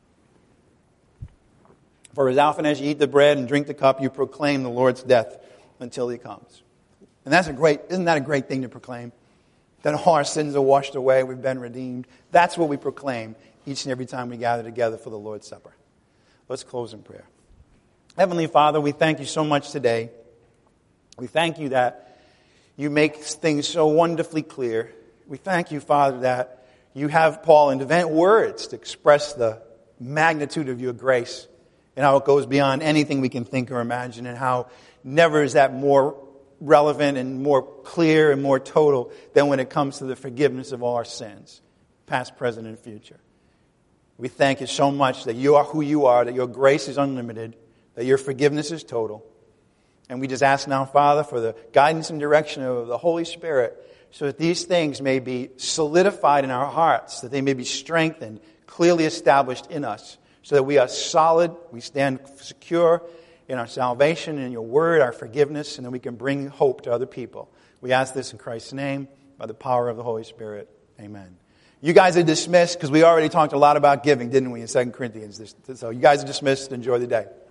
For as often as you eat the bread and drink the cup, you proclaim the Lord's death until He comes. And isn't that a great thing to proclaim? That all our sins are washed away, we've been redeemed. That's what we proclaim each and every time we gather together for the Lord's Supper. Let's close in prayer. Heavenly Father, we thank You so much today. We thank You that You make things so wonderfully clear. We thank You, Father, that You have, Paul, invent words to express the magnitude of Your grace and how it goes beyond anything we can think or imagine, and how never is that more relevant and more clear and more total than when it comes to the forgiveness of all our sins, past, present, and future. We thank You so much that You are who You are, that Your grace is unlimited, that Your forgiveness is total. And we just ask now, Father, for the guidance and direction of the Holy Spirit so that these things may be solidified in our hearts, that they may be strengthened, clearly established in us, so that we are solid, we stand secure in our salvation, in Your word, our forgiveness, and then we can bring hope to other people. We ask this in Christ's name, by the power of the Holy Spirit. Amen. You guys are dismissed because we already talked a lot about giving, didn't we, in 2 Corinthians. So you guys are dismissed. Enjoy the day.